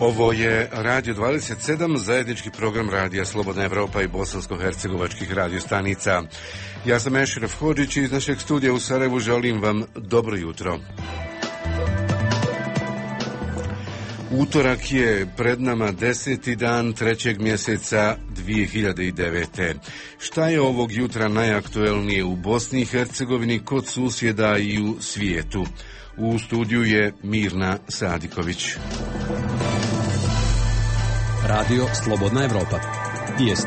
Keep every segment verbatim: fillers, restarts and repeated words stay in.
Ovo je Radio dvadeset sedam, zajednički program Radija Slobodna Evropa i bosansko-hercegovačkih radiostanica. Ja sam Ešref Hodžić i iz našeg studija u Sarajevu želim vam dobro jutro. Utorak je pred nama deseti dan trećeg mjeseca dvije hiljade devete. Šta je ovog jutra najaktuelnije u Bosni i Hercegovini, kod susjeda i u svijetu? U studiju je Mirna Sadiković. Radio Slobodna Evropa. Vijesti.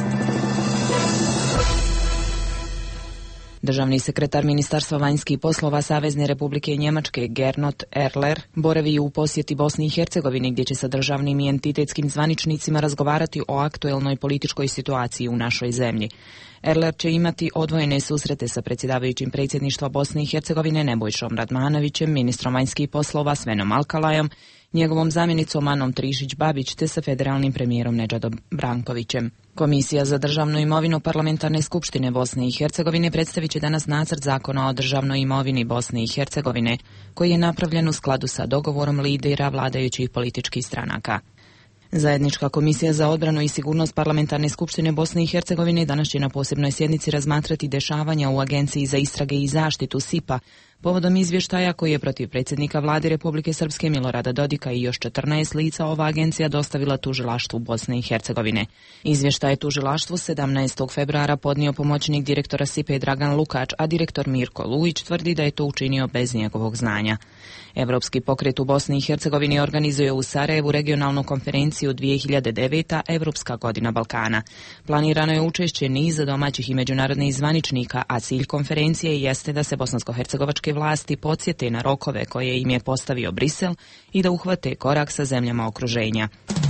Državni sekretar Ministarstva vanjskih poslova Savezne Republike Njemačke Gernot Erler boravi u posjeti Bosni i Hercegovini, gdje će sa državnim i entitetskim zvaničnicima razgovarati o aktuelnoj političkoj situaciji u našoj zemlji. Erler će imati odvojene susrete sa predsjedavajućim predsjedništva Bosne i Hercegovine Nebojšom Radmanovićem, ministrom vanjskih poslova Svenom Alkalajom, njegovom zamjenicom Anom Trišić-Babić te sa federalnim premijerom Nedžadom Brankovićem. Komisija za državnu imovinu Parlamentarne skupštine Bosne i Hercegovine predstavit će danas nacrt zakona o državnoj imovini Bosne i Hercegovine, koji je napravljen u skladu sa dogovorom lidera vladajućih političkih stranaka. Zajednička komisija za odbranu i sigurnost Parlamentarne skupštine Bosne i Hercegovine danas će na posebnoj sjednici razmatrati dešavanja u Agenciji za istrage i zaštitu S I P-a povodom izvještaja koji je protiv predsjednika vlade Republike Srpske Milorada Dodika i još četrnaest lica ova agencija dostavila tužilaštvu Bosne i Hercegovine. Izvještaj je tužilaštvu sedamnaestog februara podnio pomoćnik direktora S I P E Dragan Lukač, a direktor Mirko Lujić tvrdi da je to učinio bez njegovog znanja. Evropski pokret u Bosni i Hercegovini organizuje u Sarajevu regionalnu konferenciju dvije hiljade devete. Evropska godina Balkana. Planirano je učešće niza domaćih i međunarodnih zvaničnika, a cilj konferencije jeste da se bosansko-hercegovačke vlasti podsjete na rokove koje im je postavio Brisel i da uhvate korak sa zemljama okruženja.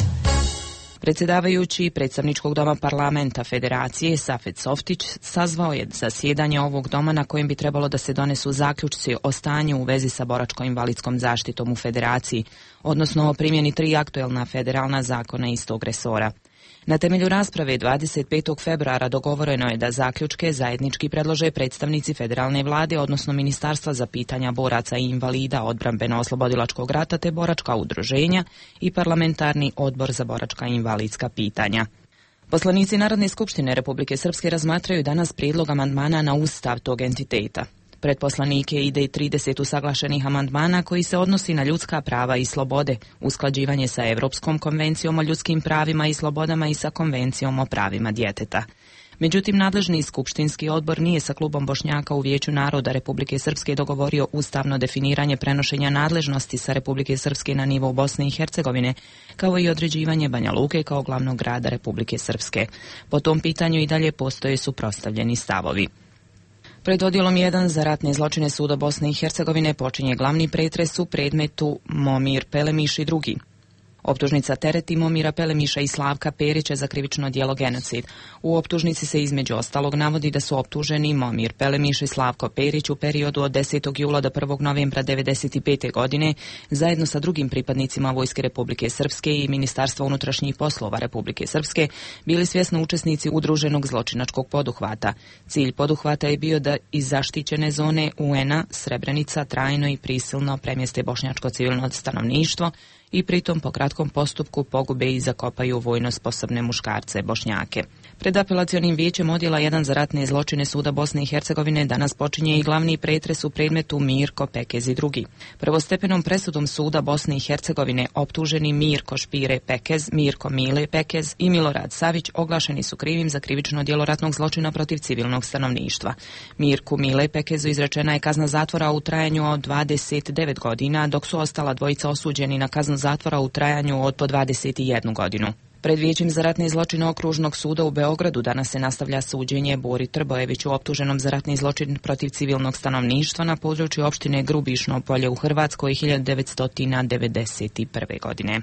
Predsjedavajući predstavničkog doma parlamenta Federacije Safet Softić sazvao je zasjedanje ovog doma na kojem bi trebalo da se donesu zaključci o stanju u vezi sa boračko-invalidskom zaštitom u Federaciji, odnosno o primjeni tri aktuelna federalna zakona iz tog resora. Na temelju rasprave dvadeset petog februara dogovoreno je da zaključke zajednički predlože predstavnici federalne vlade, odnosno Ministarstva za pitanja boraca i invalida, odbrambeno-oslobodilačkog rata te boračka udruženja i parlamentarni odbor za boračka i invalidska pitanja. Poslanici Narodne skupštine Republike Srpske razmatraju danas prijedlog amandmana na ustav tog entiteta. Pred poslanike ide i trideset usaglašenih amandmana koji se odnosi na ljudska prava i slobode, usklađivanje sa Evropskom konvencijom o ljudskim pravima i slobodama i sa Konvencijom o pravima djeteta. Međutim, nadležni skupštinski odbor nije sa klubom Bošnjaka u Vijeću naroda Republike Srpske dogovorio ustavno definiranje prenošenja nadležnosti sa Republike Srpske na nivo Bosne i Hercegovine, kao i određivanje Banja Luke kao glavnog grada Republike Srpske. Po tom pitanju i dalje postoje suprotstavljeni stavovi. Pred odjelom jedan za ratne zločine Suda Bosne i Hercegovine počinje glavni pretres u predmetu Momir Pelemiš i drugi. Optužnica tereti Momira Pelemiša i Slavka Perića za krivično djelo genocid. U optužnici se između ostalog navodi da su optuženi Momir Pelemiš i Slavko Perić u periodu od desetog jula do prvog novembra devedeset pete. godine zajedno sa drugim pripadnicima Vojske Republike Srpske i Ministarstva unutrašnjih poslova Republike Srpske bili svjesno učesnici udruženog zločinačkog poduhvata. Cilj poduhvata je bio da iz zaštićene zone U N-a Srebrenica trajno i prisilno premjeste bošnjačko civilno stanovništvo i pritom po kratkom postupku pogube i zakopaju vojno sposobne muškarce Bošnjake. Pred apelacionim vijećem odjela jedan za ratne zločine Suda Bosne i Hercegovine danas počinje i glavni pretres u predmetu Mirko Pekez i drugi. Prvostepenom presudom Suda Bosne i Hercegovine optuženi Mirko Špire Pekez, Mirko Mile Pekez i Milorad Savić oglašeni su krivim za krivično djelo ratnog zločina protiv civilnog stanovništva. Mirku Mile Pekezu izrečena je kazna zatvora u trajanju od dvadeset devet godina, dok su ostala dvojica osuđeni na kaznu zatvora u trajanju od po dvadeset jednu godinu. Pred Vijećem za ratne zločine Okružnog suda u Beogradu danas se nastavlja suđenje Bori Trbojeviću optuženom za ratni zločin protiv civilnog stanovništva na području opštine Grubišno polje u Hrvatskoj hiljadu devetsto devedeset prve. godine.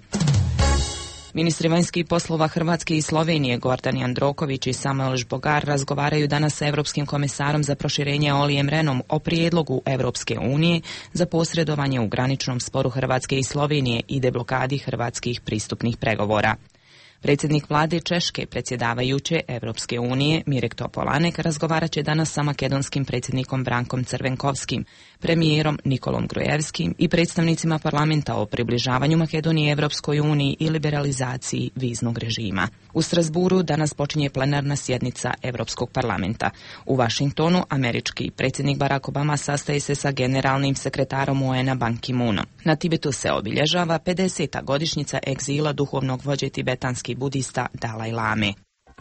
Ministri vanjskih poslova Hrvatske i Slovenije Gordan Jandroković i Samuel Žbogar razgovaraju danas sa Europskim komisarom za proširenje Olijem Renom o prijedlogu Europske unije za posredovanje u graničnom sporu Hrvatske i Slovenije i deblokadi hrvatskih pristupnih pregovora. Predsjednik vlade Češke, predsjedavajuće Evropske unije, Mirek Topolanek, razgovarat će danas sa makedonskim predsjednikom Brankom Crvenkovskim, premijerom Nikolom Grojevskim i predstavnicima parlamenta o približavanju Makedonije Evropskoj uniji i liberalizaciji viznog režima. U Strasburu danas počinje plenarna sjednica Evropskog parlamenta. U Vašingtonu američki predsjednik Barack Obama sastaje se sa generalnim sekretarom U N-a Ban Ki-moonom. Na Tibetu se obilježava pedeseta godišnjica egzila duhovnog vođe tibetanskih budista Dalaj Lame.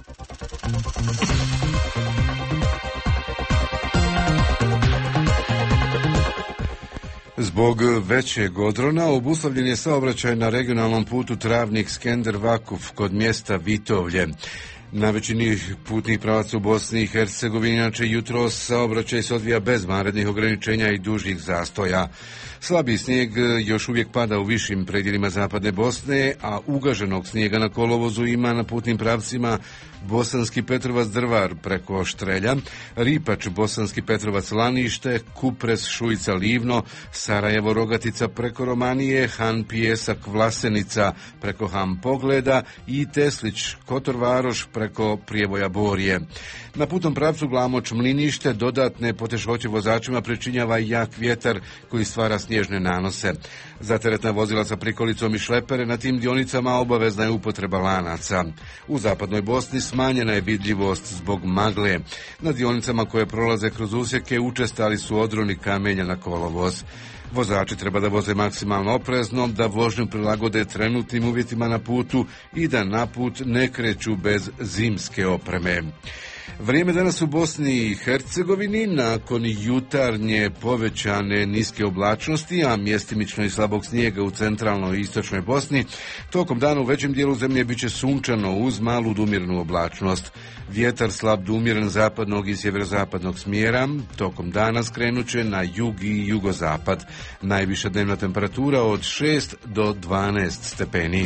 Zbog većeg odrona obustavljen je saobraćaj na regionalnom putu Travnik-Skender-Vakuf kod mjesta Vitovlje. Na većini putnih pravaca u Bosni i Hercegovini inače jutros saobraćaj se odvija bez vanrednih ograničenja i dužih zastoja. Slabi snijeg još uvijek pada u višim predjelima zapadne Bosne, a ugaženog snijega na kolovozu ima na putnim pravcima Bosanski Petrovac Drvar preko Štrelja, Ripač Bosanski Petrovac Lanište, Kupres Šujica Livno, Sarajevo Rogatica preko Romanije, Han Pijesak Vlasenica preko Han Pogleda i Teslić Kotor Varoš preko Prijevoja Borje. Na putnom pravcu Glamoč Mlinište dodatne poteškoće vozačima pričinjava jak vjetar koji stvara snježne nanose. Za teretna vozila sa prikolicom i šlepere na tim dionicama obavezna je upotreba lanaca. U zapadnoj Bosni smanjena je vidljivost zbog magle. Na dionicama koje prolaze kroz usjeke učestali su odroni kamenja na kolovoz. Vozači treba da voze maksimalno oprezno, da vožnju prilagode trenutnim uvjetima na putu i da na put ne kreću bez zimske opreme. Vrijeme danas u Bosni i Hercegovini nakon jutarnje povećane niske oblačnosti, a mjestimično i slabog snijega u centralnoj i istočnoj Bosni, tokom dana u većem dijelu zemlje bit će sunčano uz malu do umjerenu oblačnost. Vjetar slab do umjeren zapadnog i sjeverozapadnog smjera, tokom dana skrenut će na jug i jugozapad. Najviša dnevna temperatura od šest do dvanaest stepeni.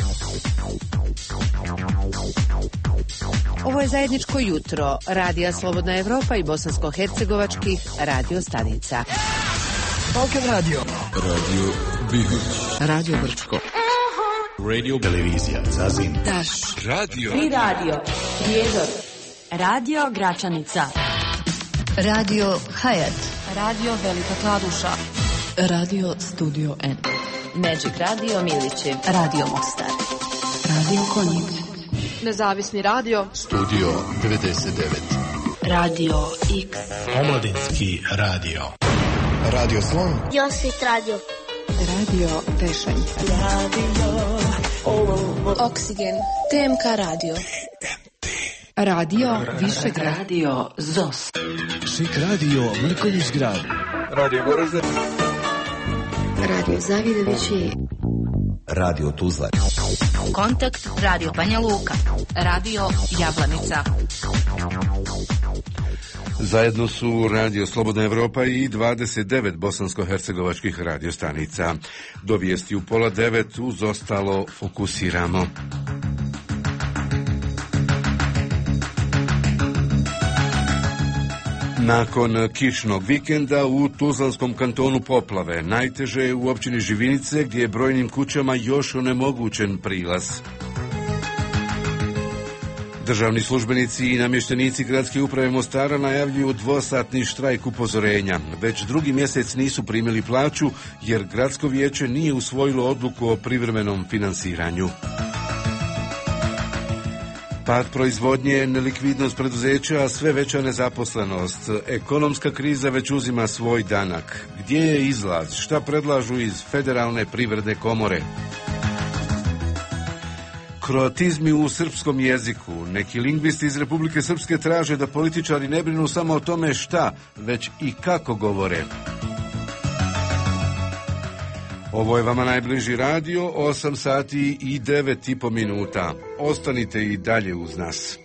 Ovo je zajedničko jutro Radija Slobodna Evropa i bosansko-hercegovačkih radio stanica. Balkan Radio. Radio Bihoć. Radio Brčko. Radio Televizija Zazin. Daš. Radio. Tri radio. Prijedor. Radio Gračanica. Radio Hayat. Radio Velika Kladuša. Radio Studio N. Magic Radio Milići. Radio Mostar. Radio Konjic. Nezavisni radio. Studio devedeset devet. Radio X. Omladinski radio. Radio Slon. Josit radio. Radio Tešanj. Radio Oksigen. T M K radio. Radio Višegrad. Radio Zos. Šik radio Mrkonjić grad. Radio Goražde. Radio Zavidovići. Radio Tuzla. Kontakt Radio Banja Luka. Radio Jablanica. Zajedno su Radio Slobodna Evropa i dvadeset devet bosansko-hercegovačkih radiostanica. Do vijesti u pola devet uz ostalo fokusiramo. Nakon kišnog vikenda u Tuzlanskom kantonu poplave, najteže je u općini Živinice gdje je brojnim kućama još onemogućen prilaz. Državni službenici i namještenici gradske uprave Mostara najavljuju dvosatni štrajk upozorenja. Već drugi mjesec nisu primili plaću jer gradsko vijeće nije usvojilo odluku o privremenom finansiranju. Pad proizvodnje, nelikvidnost preduzeća, a sve veća nezaposlenost. Ekonomska kriza već uzima svoj danak. Gdje je izlaz? Šta predlažu iz Federalne privredne komore? Kroatizmi u srpskom jeziku. Neki lingvisti iz Republike Srpske traže da političari ne brinu samo o tome šta, već i kako govore. Ovo je vama najbliži radio, osam sati i devet i po minuta. Ostanite i dalje uz nas.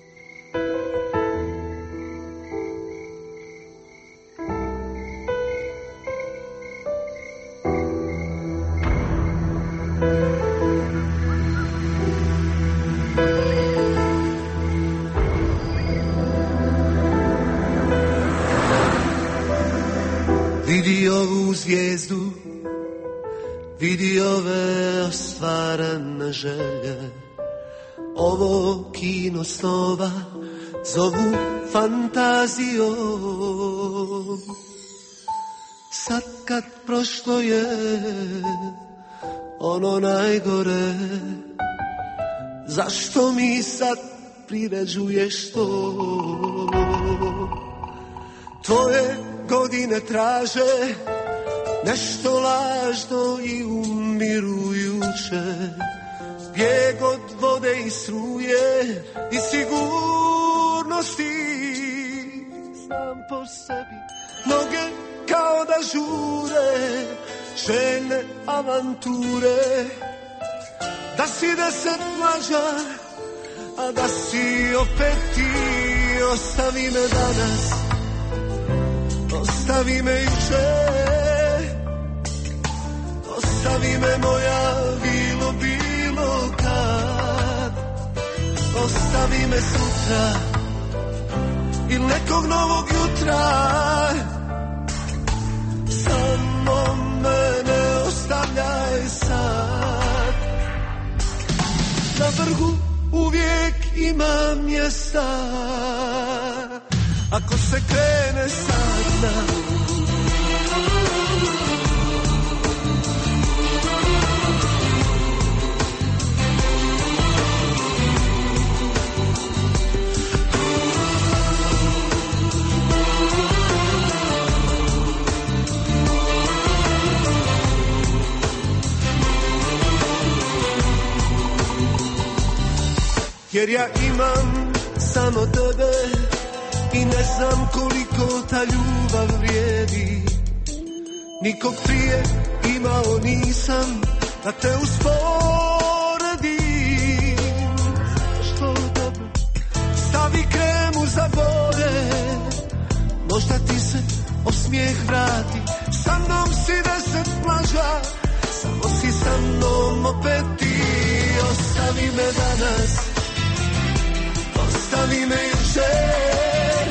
Vidi ovu zvijezdu, vidi ove ostvarene želje, ovo kino snova zovu fantazijom. sad kad prošlo je ono najgore, zašto mi sad priređuješ to? Tvoje godine traže nešto lažno i umirujuće, bijeg od vode i struje i sigurnosti. Sam po sebi noge kao da žure, željne avanture, da si deset mlađa, a da si opet ti. Ostavi me danas, ostavi me jučer, ostavi me moja bilo, bilo kad, ostavi me sutra ili nekog novog jutra, samo mene ostavljaj sad. Na vrhu uvijek ima mjesta, ako se krene sad na jer ja imam samo tebe i ne znam koliko ta ljubav vrijedi. Nikog prije imao nisam da te usporedim. Što dobro, stavi kremu za bore, možda ti se osmijeh vrati. Sa mnom si deset mlađa, samo si sa mnom opet ti. Ostavi me danas, ostavi me jučer,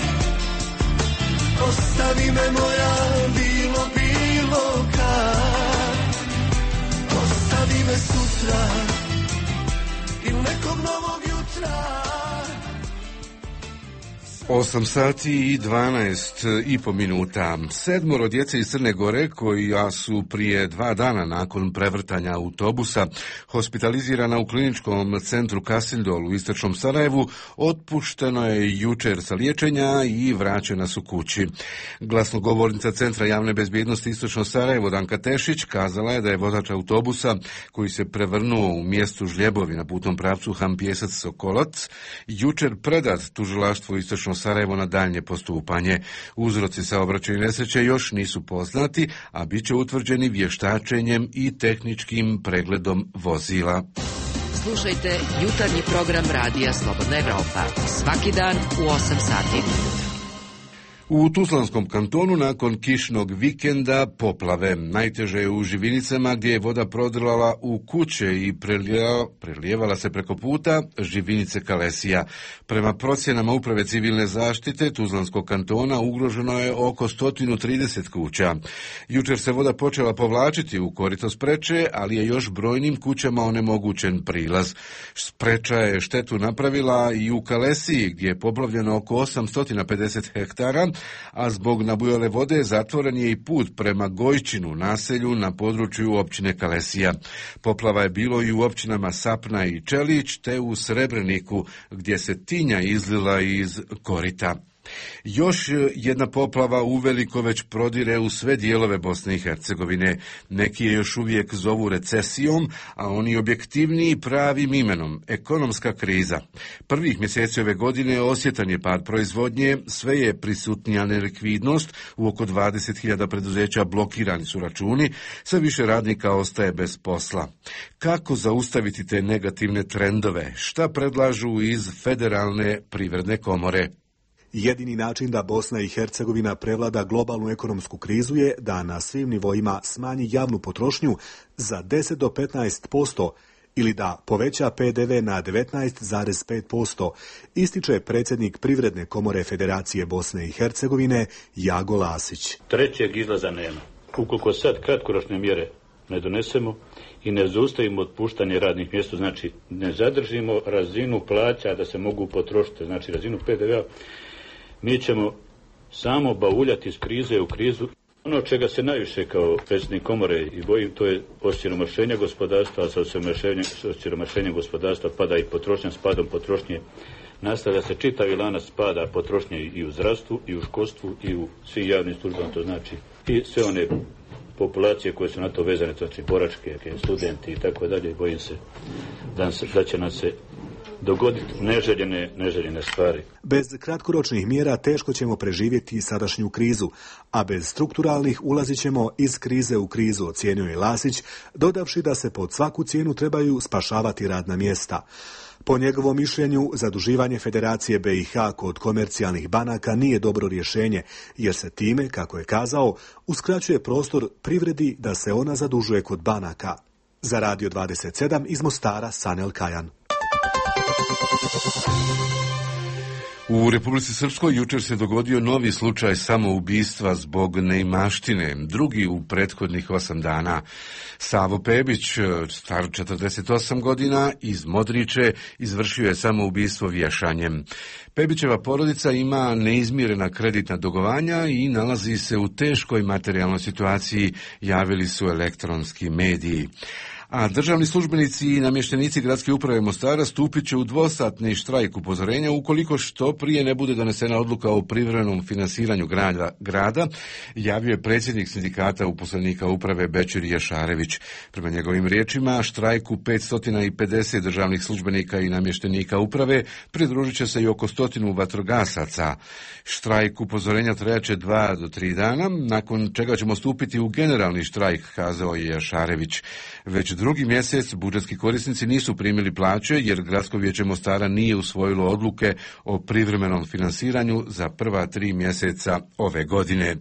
ostavi me moja bilo, bilo kad, ostavi me sutra ili nekog novog jutra. osam sati i dvanaest i po minuta. Sedmoro djece iz Crne Gore, koja su prije dva dana nakon prevrtanja autobusa hospitalizirana u kliničkom centru Kasindol u istočnom Sarajevu, otpušteno je jučer sa liječenja i vraćena su kući. Glasnogovornica Centra javne bezbjednosti istočno Sarajevo, Danka Tešić, kazala je da je vozač autobusa koji se prevrnuo u mjestu Žljebovi na putnom pravcu Ham-Pjesac-Sokolac jučer predat tužilaštvu istočno Sarajevo na daljnje postupanje. Uzroci saobraćajne nesreće još nisu poznati, a bit će utvrđeni vještačenjem i tehničkim pregledom vozila. Slušajte jutarnji program Radija Slobodna Evropa svaki dan u osam sati. U Tuzlanskom kantonu nakon kišnog vikenda poplave. Najteže je u Živinicama gdje je voda prodrlala u kuće i prelijevala se preko puta Živinice Kalesija. Prema procjenama Uprave civilne zaštite Tuzlanskog kantona ugroženo je oko sto trideset kuća. Jučer se voda počela povlačiti u korito Spreče, ali je još brojnim kućama onemogućen prilaz. Spreča je štetu napravila i u Kalesiji gdje je poplavljeno oko osamsto pedeset hektara, a zbog nabujale vode zatvoren je i put prema Gojčinu, naselju na području općine Kalesija. Poplava je bilo i u općinama Sapna i Čelić, te u Srebreniku, gdje se tinja izlila iz korita. Još jedna poplava uveliko već prodire u sve dijelove Bosne i Hercegovine. Neki je još uvijek zovu recesijom, a oni objektivniji pravim imenom, ekonomska kriza. Prvih mjeseci ove godine osjetan je pad proizvodnje, sve je prisutnija nelikvidnost, u oko dvadeset hiljada preduzeća blokirani su računi, sve više radnika ostaje bez posla. Kako zaustaviti te negativne trendove? Šta predlažu iz Federalne privredne komore? Jedini način da Bosna i Hercegovina prevlada globalnu ekonomsku krizu je da na svim nivoima smanji javnu potrošnju za deset do petnaest posto ili da poveća P D V na devetnaest zarez pet posto, ističe predsjednik Privredne komore Federacije Bosne i Hercegovine Jago Lasić. Trećeg izlaza nema. Ukoliko sad kratkoročne mjere ne donesemo i ne zaustavimo otpuštanje radnih mjesta, znači ne zadržimo razinu plaća da se mogu potrošiti, znači razinu P D V-a, mi ćemo samo bauljati iz krize u krizu. Ono čega se najviše kao predsjednik komore i bojim, to je osiromašenje gospodarstva, a sa osiromašenjem gospodarstva pada i potrošnja, s padom potrošnje nastavlja se čitavi lanac pada potrošnje i u zdravstvu, i u školstvu, i u svim javnim službama, to znači i sve one populacije koje su na to vezane, to znači boračke, studenti i tako dalje, bojim se da, da će nam se dogoditi neželjene, neželjene stvari. Bez kratkoročnih mjera teško ćemo preživjeti sadašnju krizu, a bez strukturalnih ulazit ćemo iz krize u krizu, ocijenio je Lasić, dodavši da se pod svaku cijenu trebaju spašavati radna mjesta. Po njegovom mišljenju, zaduživanje Federacije B i H kod komercijalnih banaka nije dobro rješenje, jer se time, kako je kazao, uskraćuje prostor privredi da se ona zadužuje kod banaka. Za Radio dvadeset sedam iz Mostara, Sanel Kajan. U Republici Srpskoj jučer se dogodio novi slučaj samoubistva zbog neimaštine, drugi u prethodnih osam dana. Savo Pebić, star četrdeset osam godina, iz Modriče, izvršio je samoubistvo vješanjem. Pebićeva porodica ima neizmirena kreditna dugovanja i nalazi se u teškoj materijalnoj situaciji, javili su elektronski mediji. A državni službenici i namještenici gradske uprave Mostara stupit će u dvosatni štrajk upozorenja ukoliko što prije ne bude donesena odluka o privremenom finansiranju grada, grada, javio je predsjednik sindikata uposlenika uprave Bećir Ješarević. Prema njegovim riječima, štrajku petsto pedeset državnih službenika i namještenika uprave pridružit će se i oko stotinu vatrogasaca. Štrajk upozorenja trajaće dva do tri dana, nakon čega ćemo stupiti u generalni štrajk, kazao je Ješarević. Već drugi mjesec budžetski korisnici nisu primili plaće jer Gradsko vijeće Mostara nije usvojilo odluke o privremenom finansiranju za prva tri mjeseca ove godine.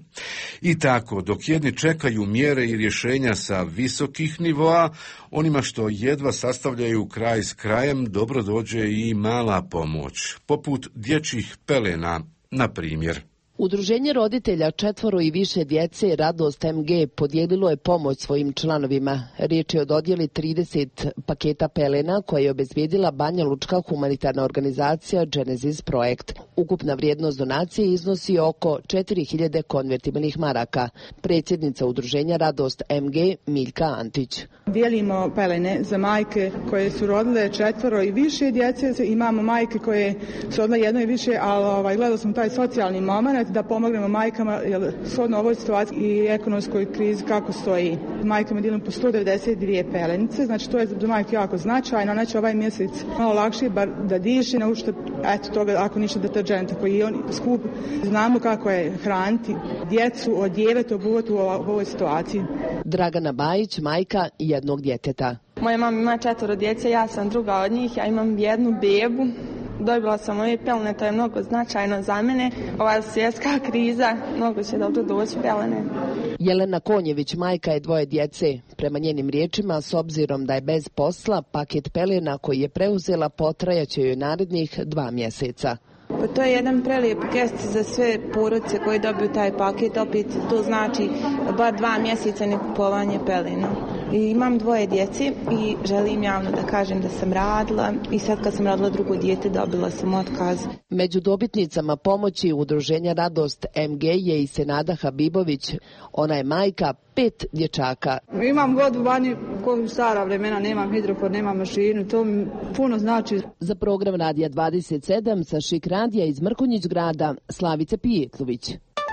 I tako, dok jedni čekaju mjere i rješenja sa visokih nivoa, onima što jedva sastavljaju kraj s krajem dobro dođe i mala pomoć, poput dječjih pelena, na primjer. Udruženje roditelja četvoro i više djece Radost M G podijelilo je pomoć svojim članovima. Riječ je o dodjeli trideset paketa pelena koje je obezbijedila Banja Lučka humanitarna organizacija Genesis Projekt. Ukupna vrijednost donacije iznosi oko četiri hiljade konvertibilnih maraka. Predsjednica udruženja Radost M G Miljka Antić. Dijelimo pelene za majke koje su rodile četvoro i više djece. Imamo majke koje su rodile jedno i više, ali ovaj, gledala sam taj socijalni moment da pomognemo majkama, jer shodno ovoj situaciji i ekonomskoj krizi kako stoji. Majkama dijelimo po sto devedeset dvije pelenice, znači to je za majke jako značajno, ona će ovaj mjesec malo lakše bar da diše, naučite, eto toga, ako ništa deterđenta koji je on skup. Znamo kako je hraniti djecu, odjevati, obuvati u ovoj situaciji. Dragana Bajić, majka jednog djeteta. Moja mama ima četvoro djece, ja sam druga od njih, ja imam jednu bebu. Dobila sam ove pelene, to je mnogo značajno za mene. Ova svjetska kriza, mnogo će dobro doći pelene. Jelena Konjević, majka je dvoje djece. Prema njenim riječima, s obzirom da je bez posla, paket pelena koji je preuzela potrajaće joj narednih dva mjeseca. Pa to je jedan prelijep gest za sve porodice koji dobiju taj paket. Opet to znači bar dva mjeseca nekupovanje pelena. I imam dvoje djeci i želim javno da kažem da sam radila i sad kad sam radila drugo dijete dobila sam otkaz. Među dobitnicama pomoći udruženja Radost M G je i Senada Habibović. Ona je majka pet dječaka. Imam vodu vani, ko stara vremena, nemam hidrofor, nemam mašinu, to mi puno znači. Za program Radija dvadeset sedam sa Šik radija iz Mrkonjić grada, Slavica Pijetlović.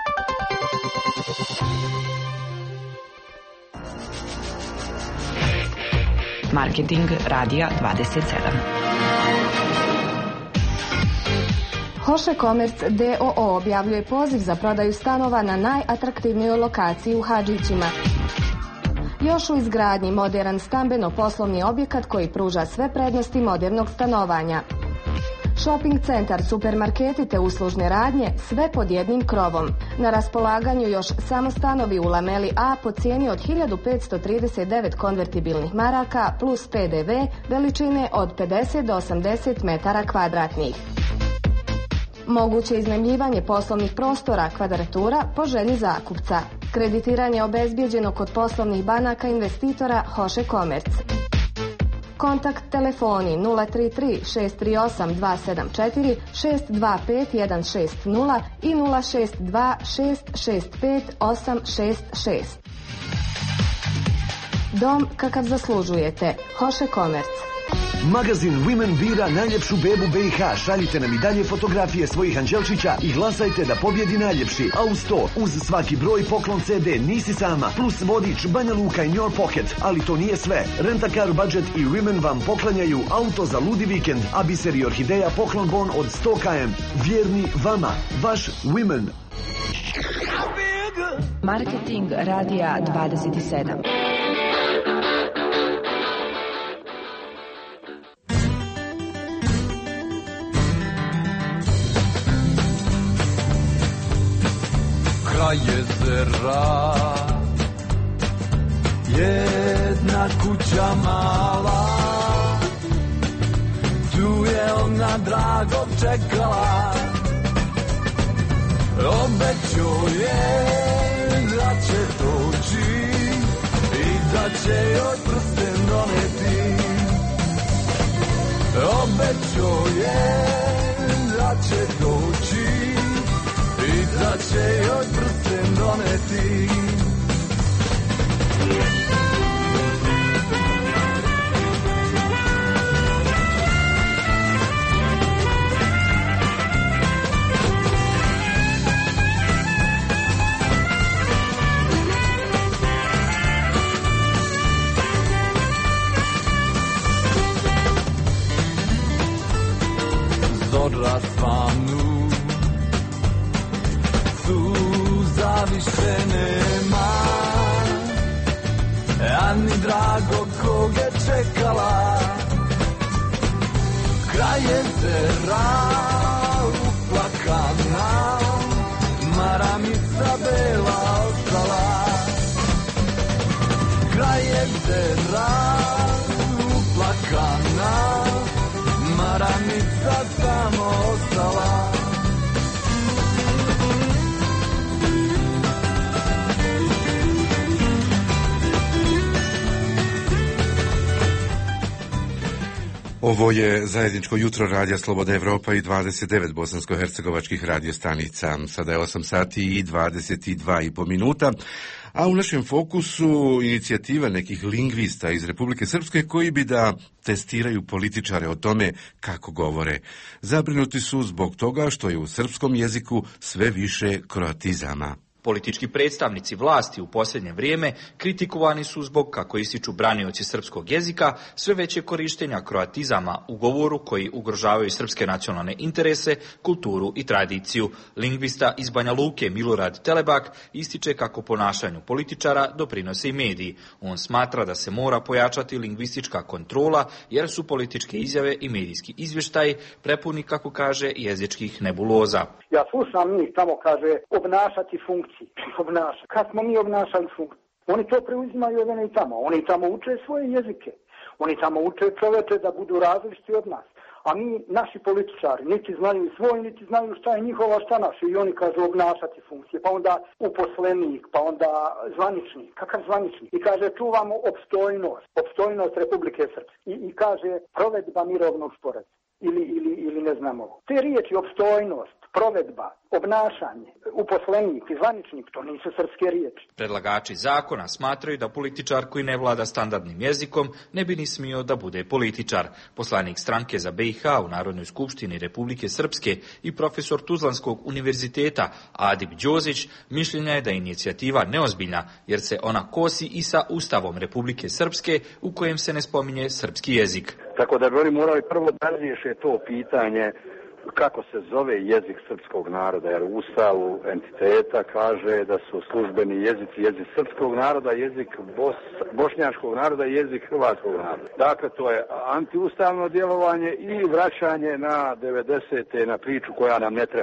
Marketing Radija dvadeset sedam. Hoše Commerce D O O objavljuje poziv za prodaju stanova na najatraktivnijoj lokaciji u Hadžićima. Još u izgradnji moderan stambeno-poslovni objekat koji pruža sve prednosti modernog stanovanja. Shopping centar, supermarketi te uslužne radnje, sve pod jednim krovom. Na raspolaganju još samo stanovi u Lameli A po cijeni od hiljadu petsto trideset devet konvertibilnih maraka plus P D V veličine od pedeset do osamdeset metara kvadratnih. Moguće iznajmljivanje poslovnih prostora, kvadratura po želji zakupca. Kreditiranje obezbijeđeno kod poslovnih banaka investitora Hoše Commerce. Kontakt telefoni nula tri tri šest tri osam dva sedam četiri, šest dva pet jedan šest nula i nula šest dva šest šest pet osam šest šest. Dom kakav zaslužujete. Hoše Komerc. Magazin Women bira najljepšu bebu B i H. Šaljite nam i dalje fotografije svojih anđelčića i glasajte da pobjedi najljepši. A uz to, uz svaki broj poklon C D Nisi sama, plus vodič Banja Luka in your pocket. Ali to nije sve. Rent-a-car budget i Women vam poklanjaju auto za ludi vikend, a Biser i Orhideja poklon bon od sto kilometara. Vjerni vama, vaš Women. Marketing radija dvadeset sedam. Kraj jezera, jedna kuća mala, tu je ona dragog čekala. Obećao je da će doći i da će joj prsten doneti. Obećao je da će doći i da će joj prsten doneti. Zora svanu, suza više nema, a ni drago kog je čekala. Kraj jezera uplakana, maramica bela ostala. Kraj jezera uplakana, maranica samo ostala. Ovo je zajedničko jutro Radija Slobodna Evropa i dvadeset devet bosansko-hercegovačkih radiostanica. Sada je osam sati i dvadeset dva i po minuta. A u našem fokusu inicijativa nekih lingvista iz Republike Srpske koji bi da testiraju političare o tome kako govore. Zabrinuti su zbog toga što je u srpskom jeziku sve više kroatizama. Politički predstavnici vlasti u posljednje vrijeme kritikovani su zbog, kako ističu branioci srpskog jezika, sve veće korištenja kroatizama u govoru koji ugrožavaju srpske nacionalne interese, kulturu i tradiciju. Lingvista iz Banja Luke Milorad Telebak ističe kako ponašanju političara doprinose i mediji. On smatra da se mora pojačati lingvistička kontrola jer su političke izjave i medijski izvještaji prepuni, kako kaže, jezičkih nebuloza. Ja slušam njih tamo, kaže, obnašati funkciju. Obnaša. Kad smo mi obnašali funkciju? Oni to preuzimaju od i tamo. Oni tamo uče svoje jezike. Oni tamo uče čoveče da budu različiti od nas. A mi, naši političari, niti znaju svoj, niti znaju šta je njihova, šta naše. I oni kažu obnašati funkcije. Pa onda uposlenik, pa onda zvaničnik. Kakav zvaničnik? I kaže čuvamo opstojnost. Opstojnost Republike Srpske. I, i kaže provedba mirovnog sporazuma. Ili, ili, ili ne znam ovo. Te riječi opstojnost, provedba, obnašanje, uposlenik i zvaničnik, to nisu srpske riječi. Predlagači zakona smatraju da političar koji ne vlada standardnim jezikom ne bi ni smio da bude političar. Poslanik stranke za B i H u Narodnoj skupštini Republike Srpske i profesor Tuzlanskog univerziteta Adib Đozić mišljenja je da je inicijativa neozbiljna jer se ona kosi i sa Ustavom Republike Srpske u kojem se ne spominje srpski jezik. Tako da bi oni morali prvo da riješe to pitanje kako se zove jezik srpskog naroda, jer u Ustavu entiteta kaže da su službeni jezici jezik srpskog naroda, jezik bos, bošnjačkog naroda i jezik hrvatskog naroda. Dakle, to je antiustavno djelovanje i vraćanje na devedesete na priču koja nam ne treba.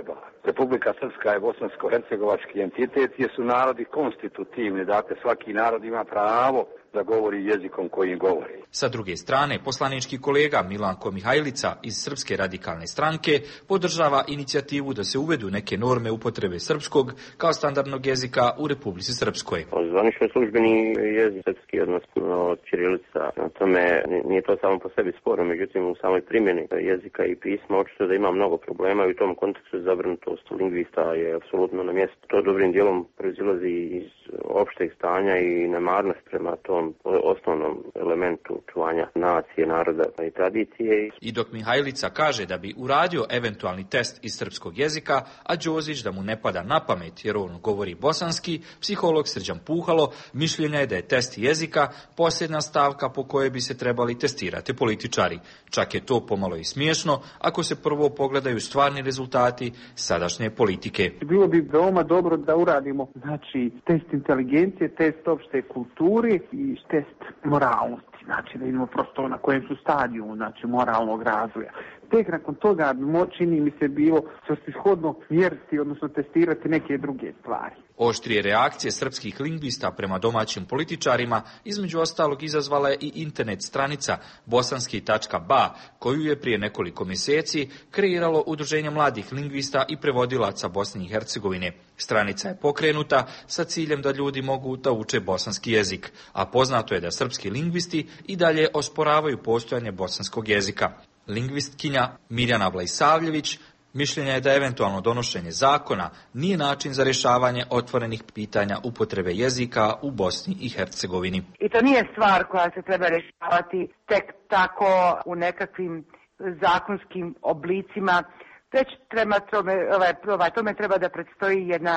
Republika Srpska je bosansko-hercegovački entitet jer su narodi konstitutivni, dakle svaki narod ima pravo da govori jezikom kojim govori. Sa druge strane, poslanički kolega Milanko Mihajlica iz Srpske radikalne stranke podržava inicijativu da se uvedu neke norme upotrebe srpskog kao standardnog jezika u Republici Srpskoj. Zvanično službeni jezik srpski, odnosno ćirilica, na tome nije to samo po sebi sporno, međutim u samoj primjeni jezika i pisma očito da ima mnogo problema i u tom kontekstu zabrinutost lingvista je apsolutno na mjestu. To dobrim dijelom proizilazi iz opšteg stanja i nemarnost prema tom osnovnom elementu čuvanja nacije, naroda i tradicije. I dok Mihajlica kaže da bi uradio eventualni test iz srpskog jezika, a Đozić da mu ne pada na pamet jer on govori bosanski, psiholog Srđan Puhalo mišljenja je da je test jezika posljedna stavka po kojoj bi se trebali testirati političari. Čak je to pomalo i smiješno ako se prvo pogledaju stvarni rezultati sadašnje politike. Bilo bi veoma dobro da uradimo znači test inteligencije, test opšte kulturi i test moralnosti, znači da vidimo prosto na kojem su stadiju, znači moralnog razvoja. Tek nakon toga čini mi se bilo svrsishodno mjeriti, odnosno testirati neke druge stvari. Oštrije reakcije srpskih lingvista prema domaćim političarima između ostalog izazvala je i internet stranica bosanski tačka ba, koju je prije nekoliko mjeseci kreiralo Udruženje mladih lingvista i prevodilaca Bosne i Hercegovine. Stranica je pokrenuta sa ciljem da ljudi mogu da uče bosanski jezik, a poznato je da srpski lingvisti i dalje osporavaju postojanje bosanskog jezika. Lingvistkinja Mirjana Vlajsavljević mišljenja je da eventualno donošenje zakona nije način za rješavanje otvorenih pitanja upotrebe jezika u Bosni i Hercegovini. I to nije stvar koja se treba rješavati tek tako u nekakvim zakonskim oblicima, već treba tome, ovaj, ovaj, tome treba da predstoji jedna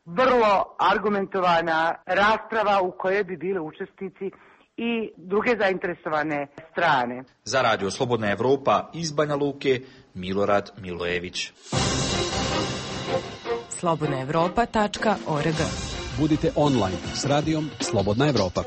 vrlo argumentovana rasprava u kojoj bi bili učesnici i druge zainteresovane strane. Za Radio Slobodna Evropa iz Banja Luke, Milorad Milojević. slobodna evropa tačka org. Budite online s radijom Slobodna Evropa.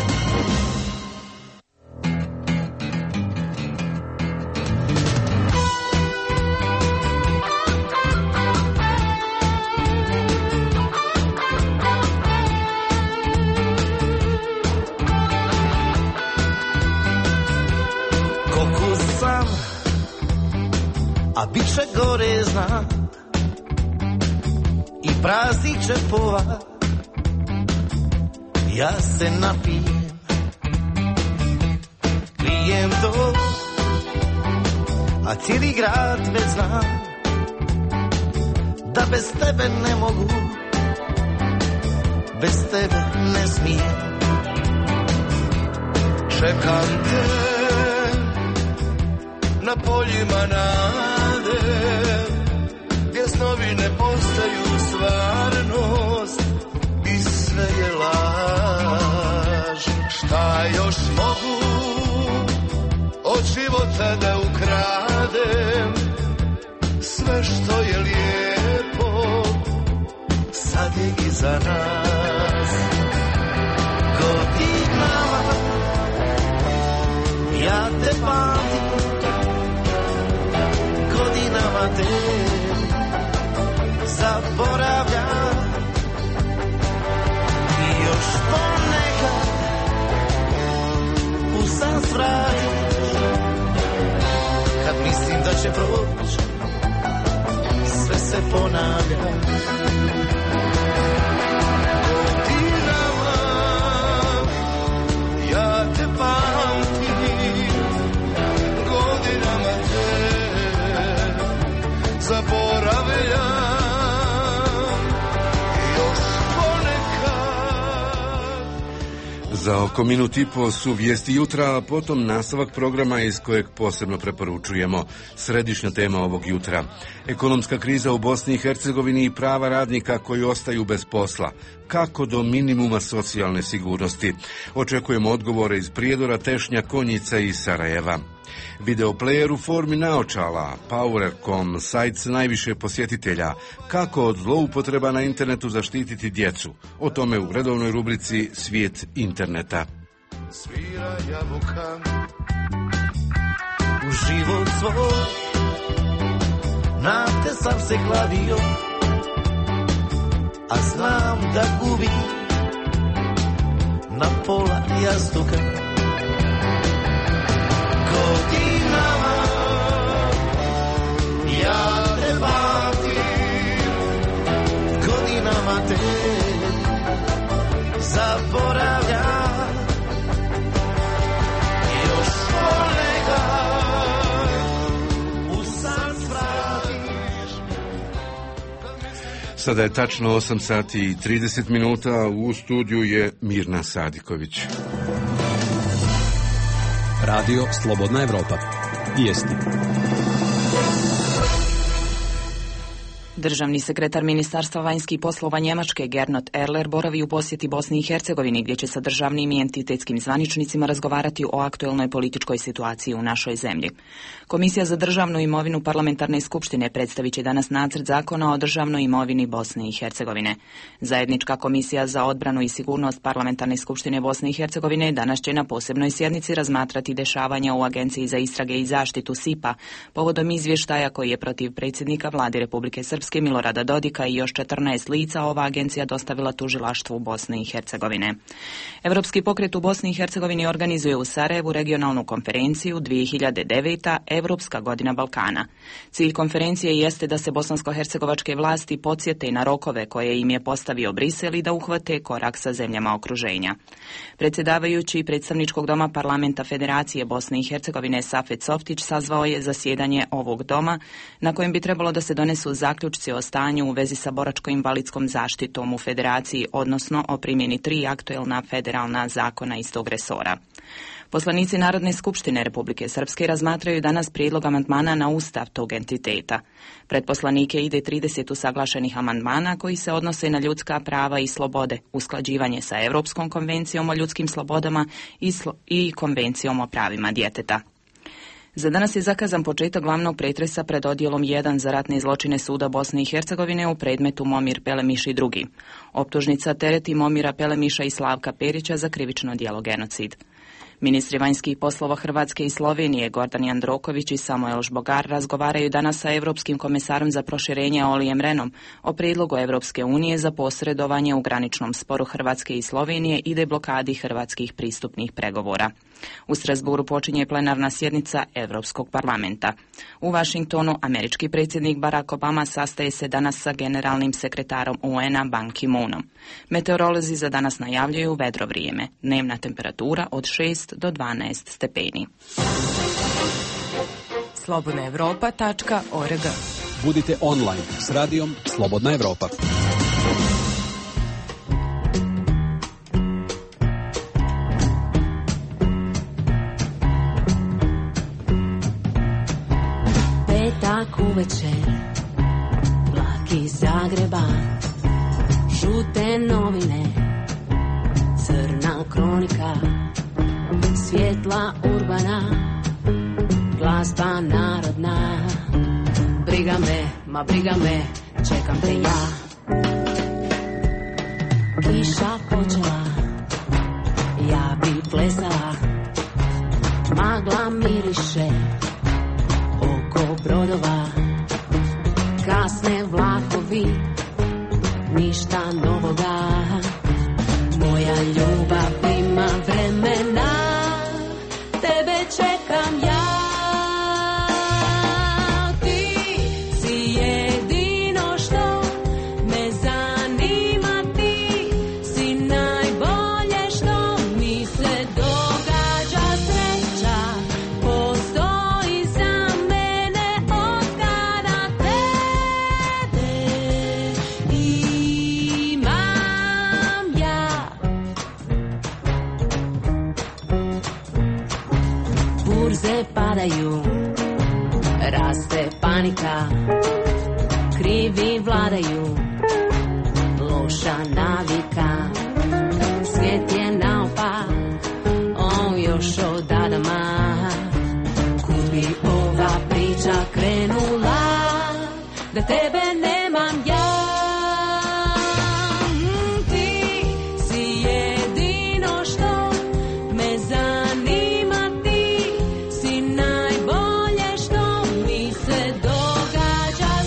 A bit će gore, znam, i prazni čepova, ja se napijem, pijem to, a cijeli grad već zna, da bez tebe ne mogu, bez tebe ne smijem. Čekam te na poljima nade, gdje snovi ne postaju stvarnost i sve je laž. Šta još mogu od života da ukradem, sve što je lijepo sad je iza nas. Godinama ja te pamtim, godinama te zaboravljam i još ponekad u san svratiš, kad mislim da će proći, sve se ponavlja. Godinama ja te pamtim, godinama te zaboravljam, još ponekad. Za oko minut i po su vijesti jutra, a potom nastavak programa iz kojeg posebno preporučujemo. Središnja tema ovog jutra. Ekonomska kriza u Bosni i Hercegovini i prava radnika koji ostaju bez posla. Kako do minimuma socijalne sigurnosti? Očekujemo odgovore iz Prijedora, Tešnja, Konjica i Sarajeva. Videoplayer u formi naočala, Power punkt com, sajt s najviše posjetitelja. Kako od zloupotreba na internetu zaštititi djecu? O tome u redovnoj rubrici Svijet interneta. Svira jabuka u život svoj, na te sam se kladio, a znam da gubi na pola jastuka. Godinama ja te pamtim, godinama te zaboravljam, još ponekad u san vratiš. Sada je tačno osam sati i trideset minuta, u studiju je Mirna Sadiković. Radio Slobodna Evropa. Vijesti. Državni sekretar Ministarstva vanjskih poslova Njemačke Gernot Erler boravi u posjeti Bosni i Hercegovini, gdje će sa državnim i entitetskim zvaničnicima razgovarati o aktuelnoj političkoj situaciji u našoj zemlji. Komisija za državnu imovinu Parlamentarne skupštine predstavit će danas nacrt zakona o državnoj imovini Bosne i Hercegovine. Zajednička komisija za odbranu i sigurnost Parlamentarne skupštine Bosne i Hercegovine danas će na posebnoj sjednici razmatrati dešavanja u Agenciji za istrage i zaštitu S I P-a povodom izvještaja koji je protiv predsjednika Vlade Republike Srpske Milorada Dodika i još četrnaest lica ova agencija dostavila tužilaštvu Bosne i Hercegovine. Europski pokret u Bosni i Hercegovini organizuje u Sarajevu regionalnu konferenciju dvije hiljade deveta. Evropska godina Balkana. Cilj konferencije jeste da se bosansko-hercegovačke vlasti podsjete na rokove koje im je postavio Brisel i da uhvate korak sa zemljama okruženja. Predsjedavajući predstavničkog doma Parlamenta Federacije Bosne i Hercegovine Safet Softić sazvao je zasjedanje ovog doma na kojem bi trebalo da se donesu zaključci o stanju u vezi sa boračko-invalidskom zaštitom u Federaciji, odnosno o primjeni tri aktuelna federalna zakona iz tog resora. Poslanici Narodne skupštine Republike Srpske razmatraju danas prijedlog amandmana na ustav tog entiteta. Pred poslanike ide trideset usaglašenih amandmana koji se odnose na ljudska prava i slobode, usklađivanje sa Europskom konvencijom o ljudskim slobodama i, slo- i konvencijom o pravima djeteta. Za danas je zakazan početak glavnog pretresa pred odjelom jedan za ratne zločine Suda Bosne i Hercegovine u predmetu Momir Pelemiš i drugi. Optužnica tereti Momira Pelemiša i Slavka Perića za krivično djelo genocid. Ministri vanjskih poslova Hrvatske i Slovenije Gordan Jandroković i Samuel Žbogar razgovaraju danas sa Europskim komesarom za proširenje Olijem Renom o prijedlogu Europske unije za posredovanje u graničnom sporu Hrvatske i Slovenije i deblokadi hrvatskih pristupnih pregovora. U Strasburu počinje plenarna sjednica Europskog parlamenta. U Vašingtonu američki predsjednik Barack Obama sastaje se danas sa generalnim sekretarom U N-a Ban Ki-moonom. Meteorolozi za danas najavljuju vedro vrijeme. Dnevna temperatura od šest do dvanaest stepeni. slobodna evropa tačka org. Budite online s radijom Slobodna Evropa. Petak uvečer, vlak iz Zagreba, žute novine, crna kronika, svjetla urbana, glazba narodna. Briga me, ma briga me, čekam te ja. Kiša počela, ja bi plesala, magla miriše oko brodova, kasne vlakovi, ništa novoga. Moja ljubav ima vremena, tebe čekam ja. Ti si jedino što me zanima, ti si najbolje što mi se događa. Sreća postoji za mene od kada tebe imam ja. Burze padaju, raste panika, krivi vladaju, loša navika. Svijet je naopak, on još od Adama. Kud bi ova priča krenula, da tebe nemam ja. Ti si jedino što me zanima, ti si najbolje što mi se događa.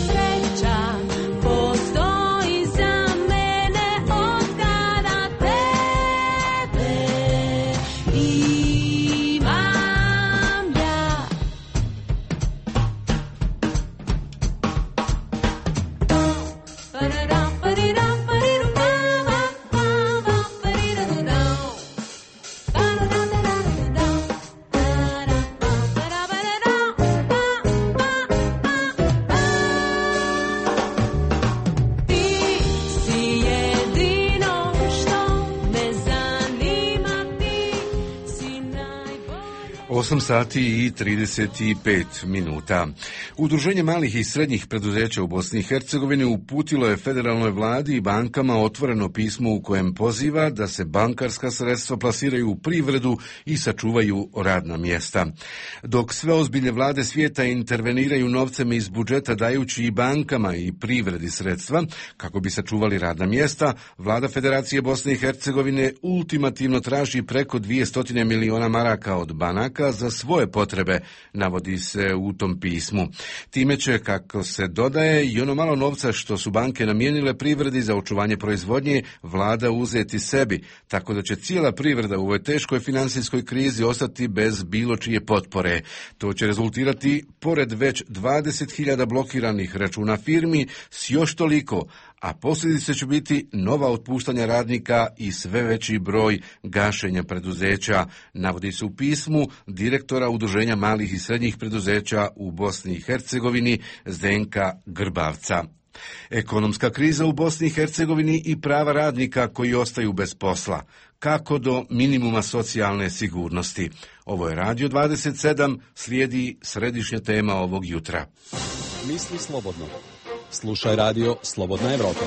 osam sati i trideset pet minuta. Udruženje malih i srednjih preduzeća u Bosni i Hercegovini uputilo je federalnoj vladi i bankama otvoreno pismo u kojem poziva da se bankarska sredstva plasiraju u privredu i sačuvaju radna mjesta. Dok sve ozbiljne vlade svijeta interveniraju novcem iz budžeta dajući i bankama i privredi sredstva kako bi sačuvali radna mjesta, vlada Federacije Bosne i Hercegovine ultimativno traži preko dvjesto miliona maraka od banaka za svoje potrebe, navodi se u tom pismu. Time će, kako se dodaje, i ono malo novca što su banke namijenile privredi za očuvanje proizvodnje, vlada uzeti sebi, tako da će cijela privreda u ovoj teškoj financijskoj krizi ostati bez bilo čije potpore. To će rezultirati, pored već dvadeset hiljada blokiranih računa firmi, s još toliko, a posljedice će biti nova otpuštanja radnika i sve veći broj gašenja preduzeća, navodi se u pismu direktora Udruženja malih i srednjih preduzeća u Bosni i Hercegovini Zdenka Grbavca. Ekonomska kriza u Bosni i Hercegovini i prava radnika koji ostaju bez posla. Kako do minimuma socijalne sigurnosti? Ovo je Radio dvadeset sedam, slijedi središnja tema ovog jutra. Misli slobodno. Slušaj radio Slobodna Evropa.